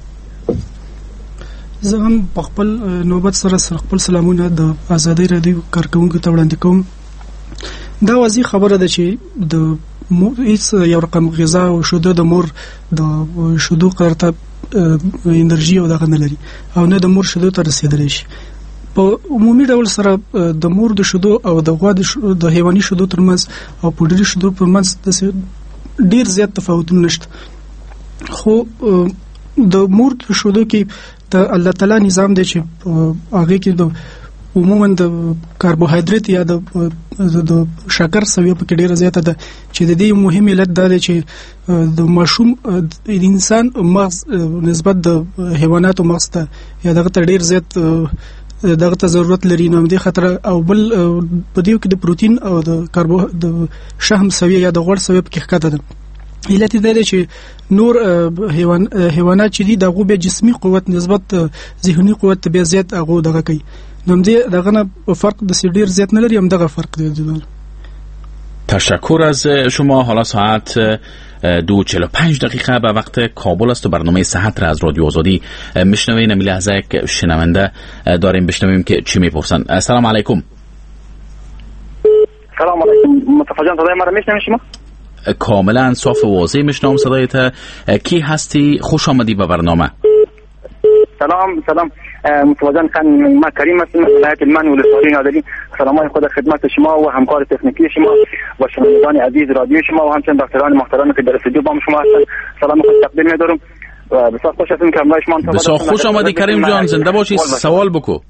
زه هم په خپل نوبت سره سره خپل سلامونه د آزادۍ رادیو کارکونکو ته وړاندې کوم. دا واضح خبره ده چې د هیڅ یو رقم غذا او شیدو د مور د شیدو قرته انرژي او دغه نه لري او نه د مور شیدو ته رسیدلی شي. په عمومي ډول سره د مور د شیدو او د غوا د حیواني شیدو ترمنځ او پوډري شیدو ترمنځ د ډیر زیات تفاوتونه نشته، خو د مور د شیدو کې د الله تعالی نظام دی چې هغه کې د عموما د کاربوهایډریټ یا د د شکر سویه په کې ډیره زیاته ده چې د دې مهم علت دا دی چې د ماشوم د انسان مغز نسبت د حیواناتو مغز ته یا دغه ته ډیر زیات دغه ته ضرورت لري. نو د خطر او بل په دې کې د پروتین او د کاربو د شحم سویه یا د غوړ سویه په کې ښکته ده. علت دا دی چې نور حیوان حیوانات چې دي دغه به جسمي قوت نسبت ذهني قوت به زیات هغه دغه کوي. نو دې دغه نه فرق د سیډیر زیات نه لري، هم دغه فرق دی. تشکر از شما. حالا ساعت دو چهل و پنج دقیقه به وقت کابل است و برنامه صحت را از رادیو آزادی میشنوین. امی لحظه یک شنونده داریم بشنویم که چی میپرسن. السلام علیکم. سلام علیکم مصطفی جان، صدای مرا میشنوید شما؟ کاملا صاف و واضح میشنوم صدایت. کی هستی؟ خوش آمدی به برنامه. سلام سلام مصطفی جان، من کریم هستم از ولایت المن ولسوالی نادری. سلامای خود خدمت شما و همکار تکنیکی شما و شنوندگان عزیز رادیو شما و همچنین دکتران محترمی که در استودیو با شما هستند سلام خود تقدیم می‌دارم و بسیار خوش هستم که همراه شما. بسیار خوش آمدی کریم جان، زنده باشی. سوال بکو.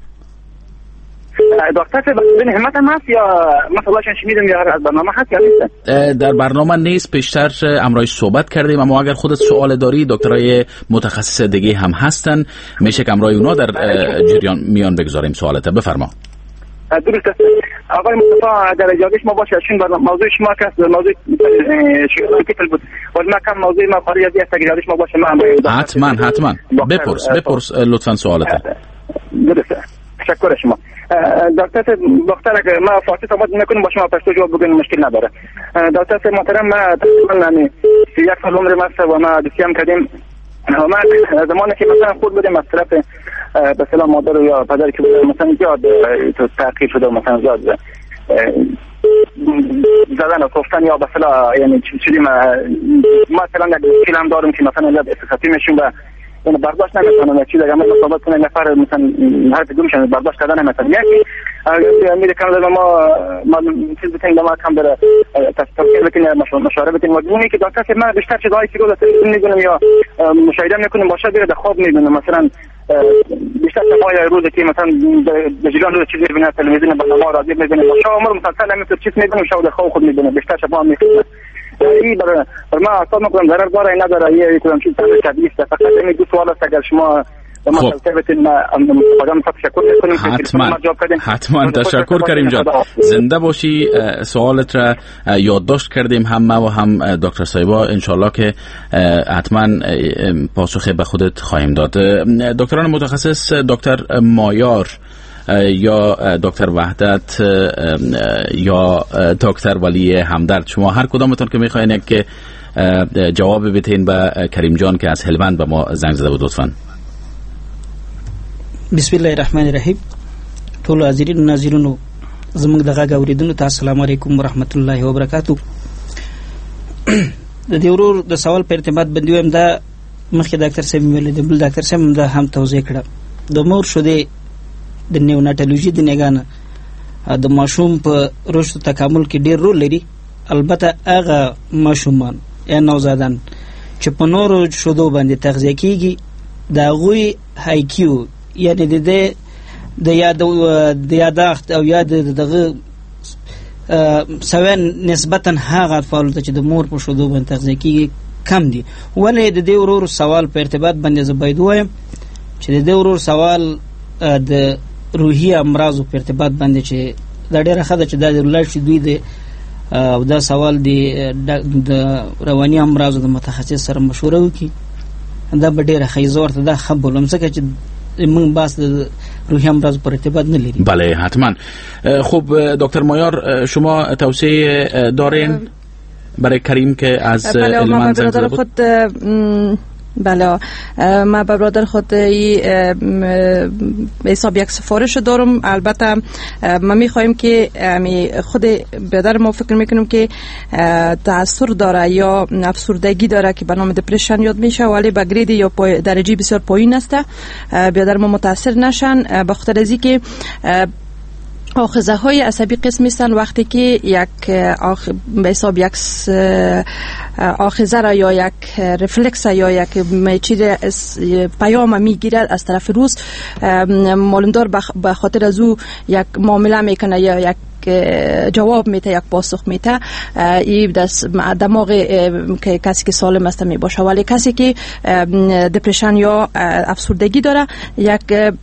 دکتر صاحب بدون همت هم هست یا مثلا شنیدم یا از برنامه هست یا نیست؟ در برنامه نیست، پیشتر امروز صحبت کردیم، اما اگر خودت سوال داری دکترای متخصص دیگه هم هستن، میشه که امروز اونا در جریان میان بگذاریم. سوالت بفرما. درست است آقای مصطفی، در اجازه شما باشه چون موضوع شما که موضوع کتل بود ولی ما کم موضوع ما قریه است اگر اجازه شما باشه ما حتما حتما بپرس بپرس لطفا سوالت. درست، تشکر شما. دکتر دکتر که ما فارسی صحبت نکنیم با شما پشتو جواب بگیم مشکل نداره. دکتر محترم، ما تقریبا یعنی یک سال عمر ما و ما دوستیم کردیم و ما زمانی که مثلا خود بودیم از طرف به اصطلاح مادر یا پدر که مثلا زیاد تحقیر شده مثلا زیاد زدن و گفتن یا به اصطلاح یعنی چیزی مثلا یک مشکل هم داریم که مثلا زیاد احساساتی میشیم و یعنی برداشت نمیکنم یک چیز اگر من صحبت کنم نفر مثلا هر دومشون برداشت کردن نمیکنم یکی میره کم داره ما ما چیز بکنیم ما کم داره تفکر بکنیم مشاوره بکنیم و اونی که دکتر من بیشتر چیزایی که رو تلویزیون میبینم یا مشاهده میکنم باشه بیره در خواب میبینم مثلا بیشتر شبای روزی که مثلا در جریان روز چیزی ببینم تلویزیون برنامه رادیو میبینم باشه عمر مسلسل همینطور چیز میبینم شب در خواب خود میبینم بیشتر شبا میخوام این بر ما اصلا نکنم ضرر داره یا نداره یه کدام چیز طبیعی است. فقط این دو سوال است اگر شما خب حتما حتما تشکر کریم جان، زنده باشی. سوالت را یادداشت کردیم هم ما و هم دکتر صاحبا، انشالله که حتما پاسخ به خودت خواهیم داد. دکتران متخصص دکتر مایار یا دکتر وحدت یا دکتر ولی همدرد، شما هر کدامتون که میخواین که جواب بدین به کریم جان که از هلمند به ما زنگ زده بود لطفاً. بسم الله الرحمن الرحیم. ټول حاضرین و ناظرینو زموږ دغه غوړیدونو ته السلام علیکم ورحمت الله وبرکاتو. د دې ورور د سوال په ارتباط باندې ویم دا مخکې ډاکټر صاحب ویل دی، بل ډاکټر صاحب دا هم توضیح کړه. د مور شوده د نیوناتولوژي د نگانه د ماشوم په رشد تکامل کې ډیر رول لري. البته هغه ماشومان یا نوزادان چې په نورو شودو باندې تغذیه کیږي دا غوي های کیو یعنی د دې د یاد د یاداخت او یاد دغه سوین نسبتا هغه اطفال ته چې د مور په شودو باندې تغذیه کیږي کم دي. ولې د دې ورور سوال په ارتباط باندې زباید وایم چې د دې ورور سوال د روحي امراض په ارتباط باندې چې دا ډیره خده چې د ولر شي دوی د او دا سوال دی د رواني امراض د متخصص سره مشوره وکي دا به ډیره خیزور ته دا خبرم څه چې من باس د روحی امراض پر ارتباط نلریم. بله حتما. خب دکتر مایار شما توصیه دارین برای کریم که از هلمند زنگ زده؟ خود بله ما به برادر خود به حساب یک سفارش دارم. البته ما میخوایم که خود برادر ما فکر میکنیم که تاثیر داره یا افسردگی داره که به نام دپرشن یاد میشه، ولی به گرید یا درجه بسیار پایین است. برادر ما متاثر نشن به خاطر از اینکه آخذه های عصبی قسم هستند وقتی که یک آخ... به حساب یک آخذه را یا یک رفلکس یا یک چیز پیام میگیرد از طرف روز، معلومدار به خاطر از او یک معامله میکنه یا یک جواب میته، یک پاسخ میته. این دماغ که کسی که سالم است می باشه، ولی کسی که دپرشن یا افسردگی داره یک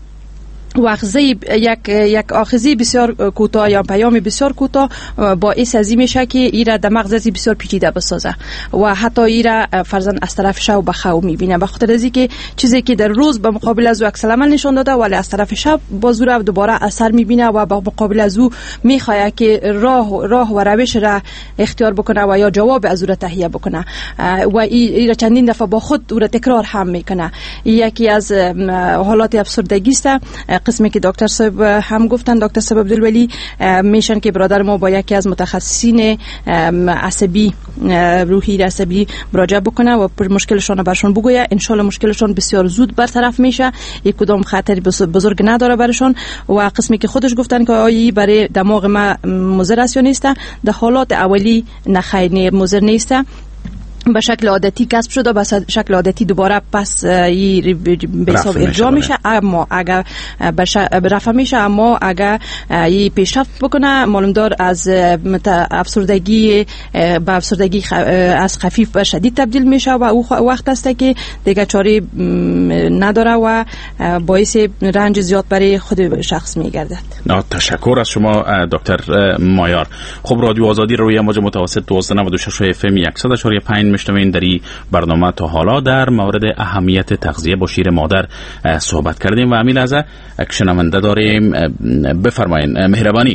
واخذه یک یک آخذی بسیار کوتاه یا پیام بسیار کوتاه باعث از این میشه که این را در مغز بسیار پیچیده بسازه و حتی این را فرضاً از طرف شب به خواب میبینه، به خاطر از اینکه چیزی که در روز به مقابل از او عکس العمل نشان داده ولی از طرف شب با زور دوباره اثر میبینه و به مقابل از او میخواد که راه راه و روش را اختیار بکنه و یا جواب از او را تهیه بکنه و این را چندین دفعه با خود او را تکرار هم میکنه. یکی از حالات افسردگی است. قسمی که دکتر صاحب هم گفتن، دکتر صاحب عبدالولی میشن که برادر ما با یکی از متخصصین عصبی روحی عصبی مراجعه بکنه و پر مشکلشون برشون بگویه. ان شاء الله مشکلشون بسیار زود برطرف میشه، یک کدام خطری بزرگ نداره برشون. و قسمی که خودش گفتن که آیی برای دماغ ما مضر است یا نیست، در حالات اولی نخیر مضر نیست، به شکل عادتی کسب شده، به شکل عادتی دوباره پس به حساب ارجاع میشه. اما اگر رفع میشه، اما اگر ای پیشرفت بکنه معلومدار از افسردگی به افسردگی از خفیف به شدید تبدیل میشه و او وقت است که دیگه چاره نداره و باعث رنج زیاد برای خود شخص میگردد. تشکر از شما دکتر مایار. خب رادیو آزادی روی موج متوسط دویست و نود و شش اف ام صد و چهار و پنج مشتمین در این برنامه تا حالا در مورد اهمیت تغذیه با شیر مادر صحبت کردیم و همین لحظه یک شنونده داریم. بفرمایید مهربانی.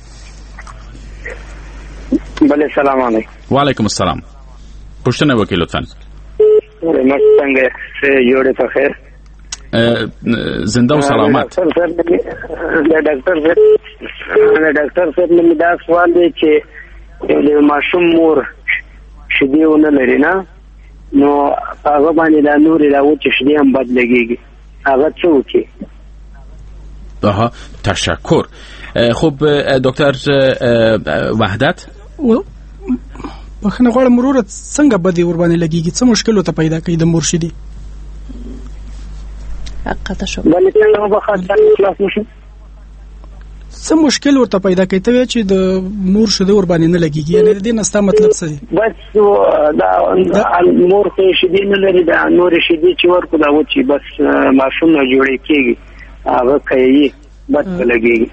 بله سلام علیکم. و علیکم السلام. پشتنه وکی لطفاً. مستنگ سے جوڑے تو خیر. زنده و سلامت. ډاکټر صاحب ډاکټر صاحب مې دا سوال دی چې د ماشوم مور شدی ونه لري نه، نو هغه باندې دا نور راو چې شدی هم بد لګيږي، هغه څه وکړي؟ آها تشکر. خب دکتر وحدت بخنه غواړم مرور څنګه بدی ور باندې لګيږي، څه مشکل ته پیدا کوي د مرشدي؟ حقیقت شو بلې څنګه به خاطر خلاص نشي، څه مشکل ورته پیدا کوي ته چې د مور شده ور باندې نه لګيږي؟ یعنی د دې نستا مطلب څه دی؟ بس دا مور ته شدي نه لري، دا نور شدي چې ورکو دا و چې بس ماشوم نه جوړې کېږي، هغه کوي بس لګيږي.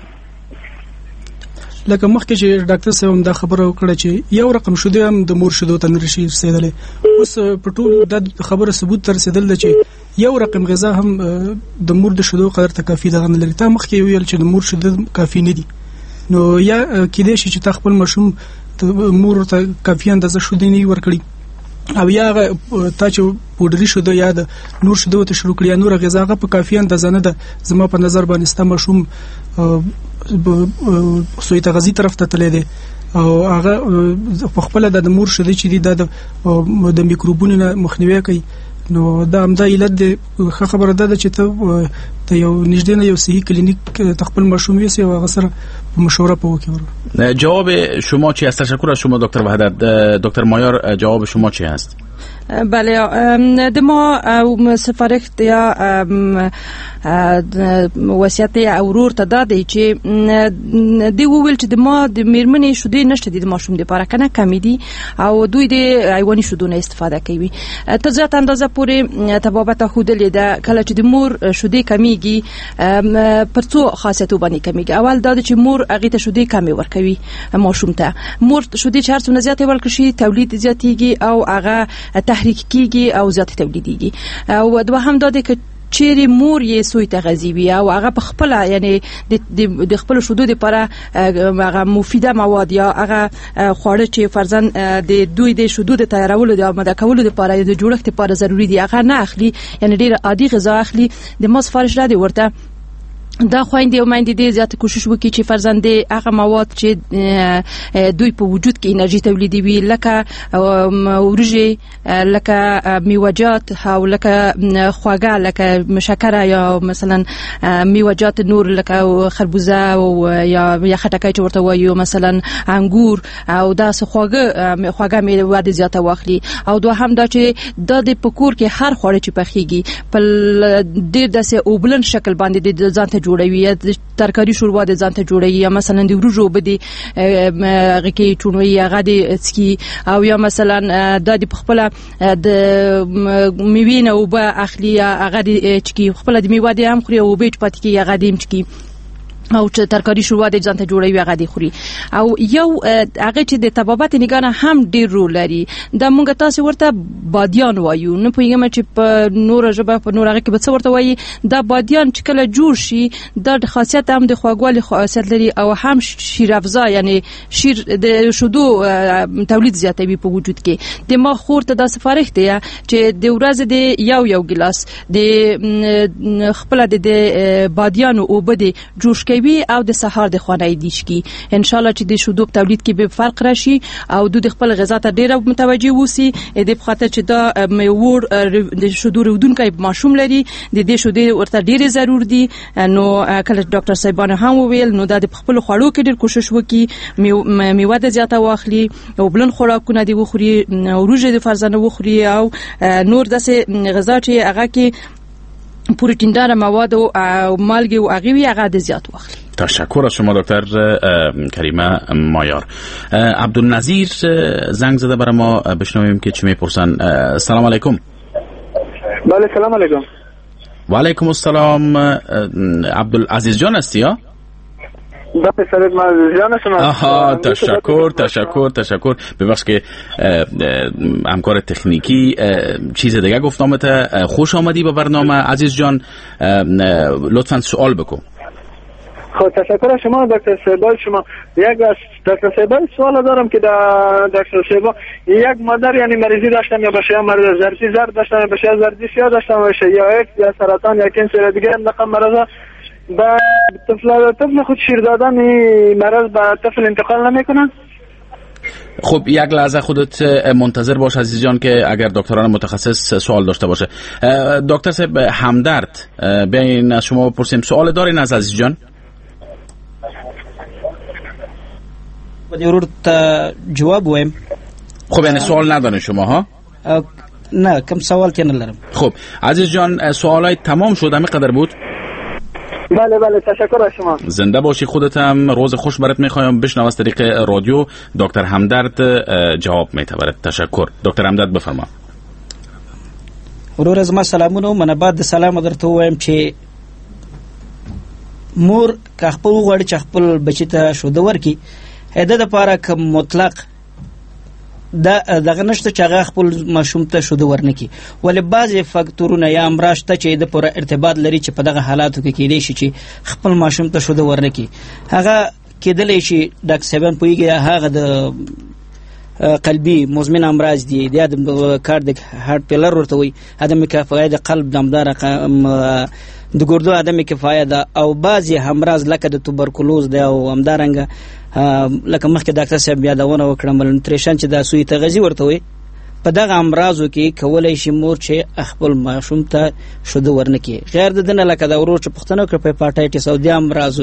لکه مخکې چې ډاکټر صاحب هم دا خبره وکړه چې یو رقم شوده هم د مور شدو ته نشي رسیدلې، اوس په ټول د خبره ثبوت تر رسیدل چې یو رقم غذا هم د مور د شدو قدر ته کافي ده نه لري. تا مخکې ویل چې د مور شدو کافي نه دي، نو یا کېدې شي چې تا خپل ماشوم مور ته کافي اندازه شوده نه ورکړي، او یا تا چې پودري شوده یا د نور شدو ته شروع کړی یا نور غذا په کافي اندازه نه ده. زما په نظر باندې ستا ماشوم سوی تغذیه طرف ته تللی دی او هغه په خپل د مور شدي چې د د میکروبونو نه مخنیوي کوي. نو دا هم د علت د خبره ده چې ته ته یو نږدې نه یو صحیح کلینیک تخپل ماشوم ویسي او هغه سره مشوره وکړي. جواب شما چی است؟ تشکر از شما دکتر وحدت. دکتر مایار جواب شما چی است؟ بله د ما سفارښت یا وصیت اورور ته دا دی چې دی وویل چې د ما د میرمنې شودې نشته د ماشوم لپاره کنه کمی دي او دوی د حیواني شودو نه استفاده کوي. تر ځات اندازه پورې تبابت خودلې ده کله چې د مور شودې کمیږي پر څو خاصیتو باندې کمیږي. اول دا چې مور هغه ته شودې کمی ورکوي ماشوم ته. مور شودې چې هر څونه زیاتې ورکړي تولید زیاتېږي او هغه تحریک کیږي او زیات تولیديږي. او دوهم دا دی چې چیرې مور یې سوی ته غذي وي او هغه په خپل یعنی د خپل شودو لپاره هغه مفیده مواد یا هغه خواړه چې فرضاً د دوی د شودو د تیارولو د آماده کولو لپاره د جوړښت لپاره ضروری دي هغه نه اخلي یعنی ډیر عادي غذا اخلي د ما سفارش را دي ورته دا خويندې او میندې دې زیات کوشش وکړي چې فرزند هغه مواد چې دوی په وجود کې انرژي تولیدوي لکه ورژې لکه میوه‌جات او لکه خواږه لکه شکر یا مثلا میوه‌جات نور لکه خربوزه او یا یا خټکای چې ورته وایو مثلا انګور او دا څه خواږه خواږه میوه دې زیات واخلي او دوه هم دا چې د پکور کې هر خوړ چې پخېږي په ډېر داسې اوبلن شکل باندې د ځان ته جوړوي یا ترکاری شوروا د ځان ته جوړوي یا مثلا د ورجو بدی هغه کې چونوي هغه د سکی او یا مثلا د خپل د میوې نه وب اخلي هغه د چکی خپل د میوه د هم خوري او به پاتې کې هغه د چکی او چې ترکاری شوروا د ځان ته جوړوي هغه د خوري او یو هغه چې د طبابت نگاه هم ډیر رول لري د مونږ تاسو ورته بادیان وایو نه پوهیږم چې په نور ژبه په نور هغه کې به څه ورته وایي دا بادیان چې کله جوړ شي د خاصیت هم د خواږوالي خاصیت لري او هم شیر افزا یعنی شیر د شودو تولید زیاتوي په وجود کې د ما خور ته د سفارښت دی چې د ورځې د یو یو ګلاس د خپل د بادیان او بده جوش کوي او د سحر د خوانای دیش کی ان شاء الله چې د شودو تولید کې به فرق راشي او د خپل غذا ته ډیره متوجي وسی د خاطر چې دا میور د شودو رودونکو ماشوم لري د دې شودې ورته ډیره ضرور دي نو کله ډاکټر صاحبانه هم ویل نو د خپل خوړو کې ډیر کوشش وکي میوه د زیاته واخلي او بلن خوراکونه دی وخوري روزه د فرزانه وخوري او نور داسې غذا چې هغه کې پروتین دار مواد او مالګه او هغه هغه د زیات واخلي. تشکر از شما دکتر کریمه مایار. عبدالنظیر زنگ زده برای ما بشنویم که چی میپرسن. سلام علیکم. بله سلام علیکم. و علیکم السلام. عبدالعزیز جان هستی یا؟ بله سلام عزیز جان شما. آها تشکر تشکر تشکر. ببخش که همکار تکنیکی چیز دیگه گفتم ته. خوش آمدی به برنامه عزیز جان. لطفاً سوال بکن. خب تشکر از شما دکتر سیبال. شما یک از دکتر سیبال سوال دارم که دکتر سیبال یک مادر یعنی مریضی داشتم یا بشه مرض زردی زرد داشتم یا بشه زردی سیاه داشتم بشه یا ایدز یا سرطان یا کانسر دیگه اندقم مرضا با طفل طفل خود شیر دادن مرض به طفل انتقال نمیکنن؟ خب یک لحظه خودت منتظر باش عزیز جان که اگر دکتران متخصص سوال داشته باشه. دکتر صاحب همدرد بیاین از شما بپرسیم سوال دارین از عزیز جان؟ ضرور ته جواب وایم. خب یعنی سوال ندارین شما ها؟ نه کم سوال که ندارم. خب عزیز جان سوالای تمام شد همه قدر بود؟ بله بله تشکر از شما. زنده باشی. خودت هم روز خوش برات میخوایم. بشنو از طریق رادیو دکتر همدرد جواب میده برات. تشکر. دکتر همدرد بفرما. ورور از ما سلامونه. من بعد سلام درته وایم چې مور که خپل غوړ چې خپل بچی ته شوده ورکی هدا د پاره کوم مطلق دا دغه نشته چې هغه خپل ماشوم ته شوده ورنکي ولې بعضې فاکتورونه یا امراض ته چې د پوره ارتباط لري چې په دغه حالاتو کې کېدای شي چې خپل ماشوم ته شوده ورنکي هغه کېدلی شي ډاکټر صاحبان پوهېږي هغه د قلبي مزمن امراض دي د کاردیک هارت فیلر ورته وایي عدم کفایه د قلب دمداره د ګردو عدم کفایه ده او بعضې امراض لکه د توبرکلوز ده او همدارنګه لکه مخکې ډاکټر صاحب یادونه وکړه ملنوتریشن چې د سوی تغذي ورته وایي په دغه امراضو کې کولی شي مور چې خپل ماشوم ته شوده ورنکي غیر د دنه لکه د ورور چې پوښتنه وکړه په هیپاټایټس او د امراضو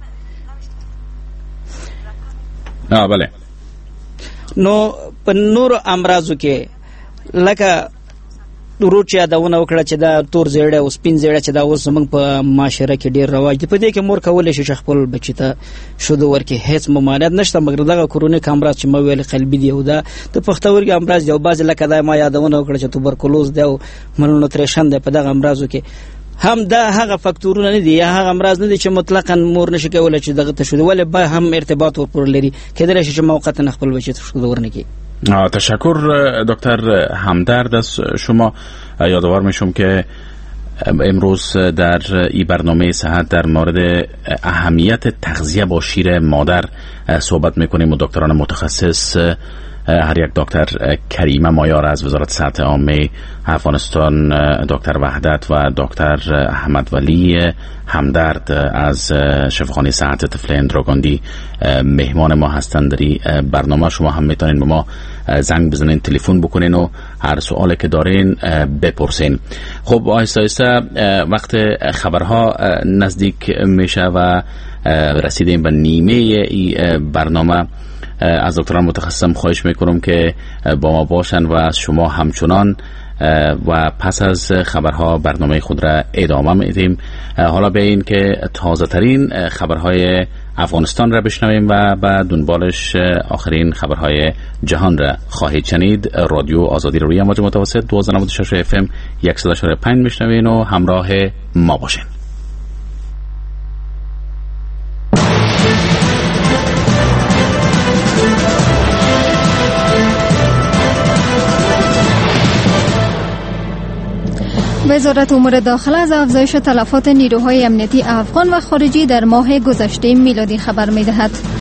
اه بله نو په نور امراضو کې لکه ورور چې یادونه وکړه چې دا تور زیړه او سپین زیړه چې دا اوس زموږ په معاشره کې ډیر رواج دی په دې کې مور کولی شي چې خپل بچی ته شوده ورکړي هیڅ ممانعت نشته مګر دغه کرونیک امراض چې ما ویل قلبي دی او دا د پښتورګي امراض دی او بعضې لکه دا ما یادونه وکړه چې توبرکلوز دی او ملنوتریشن دی په دغه امراضو کې هم دا هغه فاکتورونه نه دي یا هغه امراض نه دي چې مطلقاً مور نشي کولی چې دغه ته شوده ولې به هم ارتباط ورپورې لري کېدلی شي چې موقتا خپل بچی ته شوده ورنکړي. تشکر دکتر همدرد از شما. یادآور میشم که امروز در این برنامه صحت در مورد اهمیت تغذیه با شیر مادر صحبت میکنیم و دکتران متخصص، هر یک دکتر کریمه مایار از وزارت صحت عامه افغانستان، دکتر وحدت و دکتر احمد ولی همدرد از شفاخانه صحت طفل اندراگاندی مهمان ما هستند در برنامه. شما هم میتونین به ما زنگ بزنین، تلفن بکنین و هر سوالی که دارین بپرسین. خب آهسته آهسته وقت خبرها نزدیک میشه و رسیدیم به نیمه این برنامه. از دکتران متخصصم خواهش میکنم که با ما باشن و از شما همچنان و پس از خبرها برنامه خود را ادامه میدیم. حالا به این که تازه ترین خبرهای افغانستان را بشنویم و بعد دنبالش آخرین خبرهای جهان را خواهید شنید. رادیو آزادی روی امواج متوسط دویست و نود و شش اف ام صد و پنج میشنوین و همراه ما باشین. وزارت امور داخله از افزایش تلفات نیروهای امنیتی افغان و خارجی در ماه گذشته میلادی خبر می‌دهد.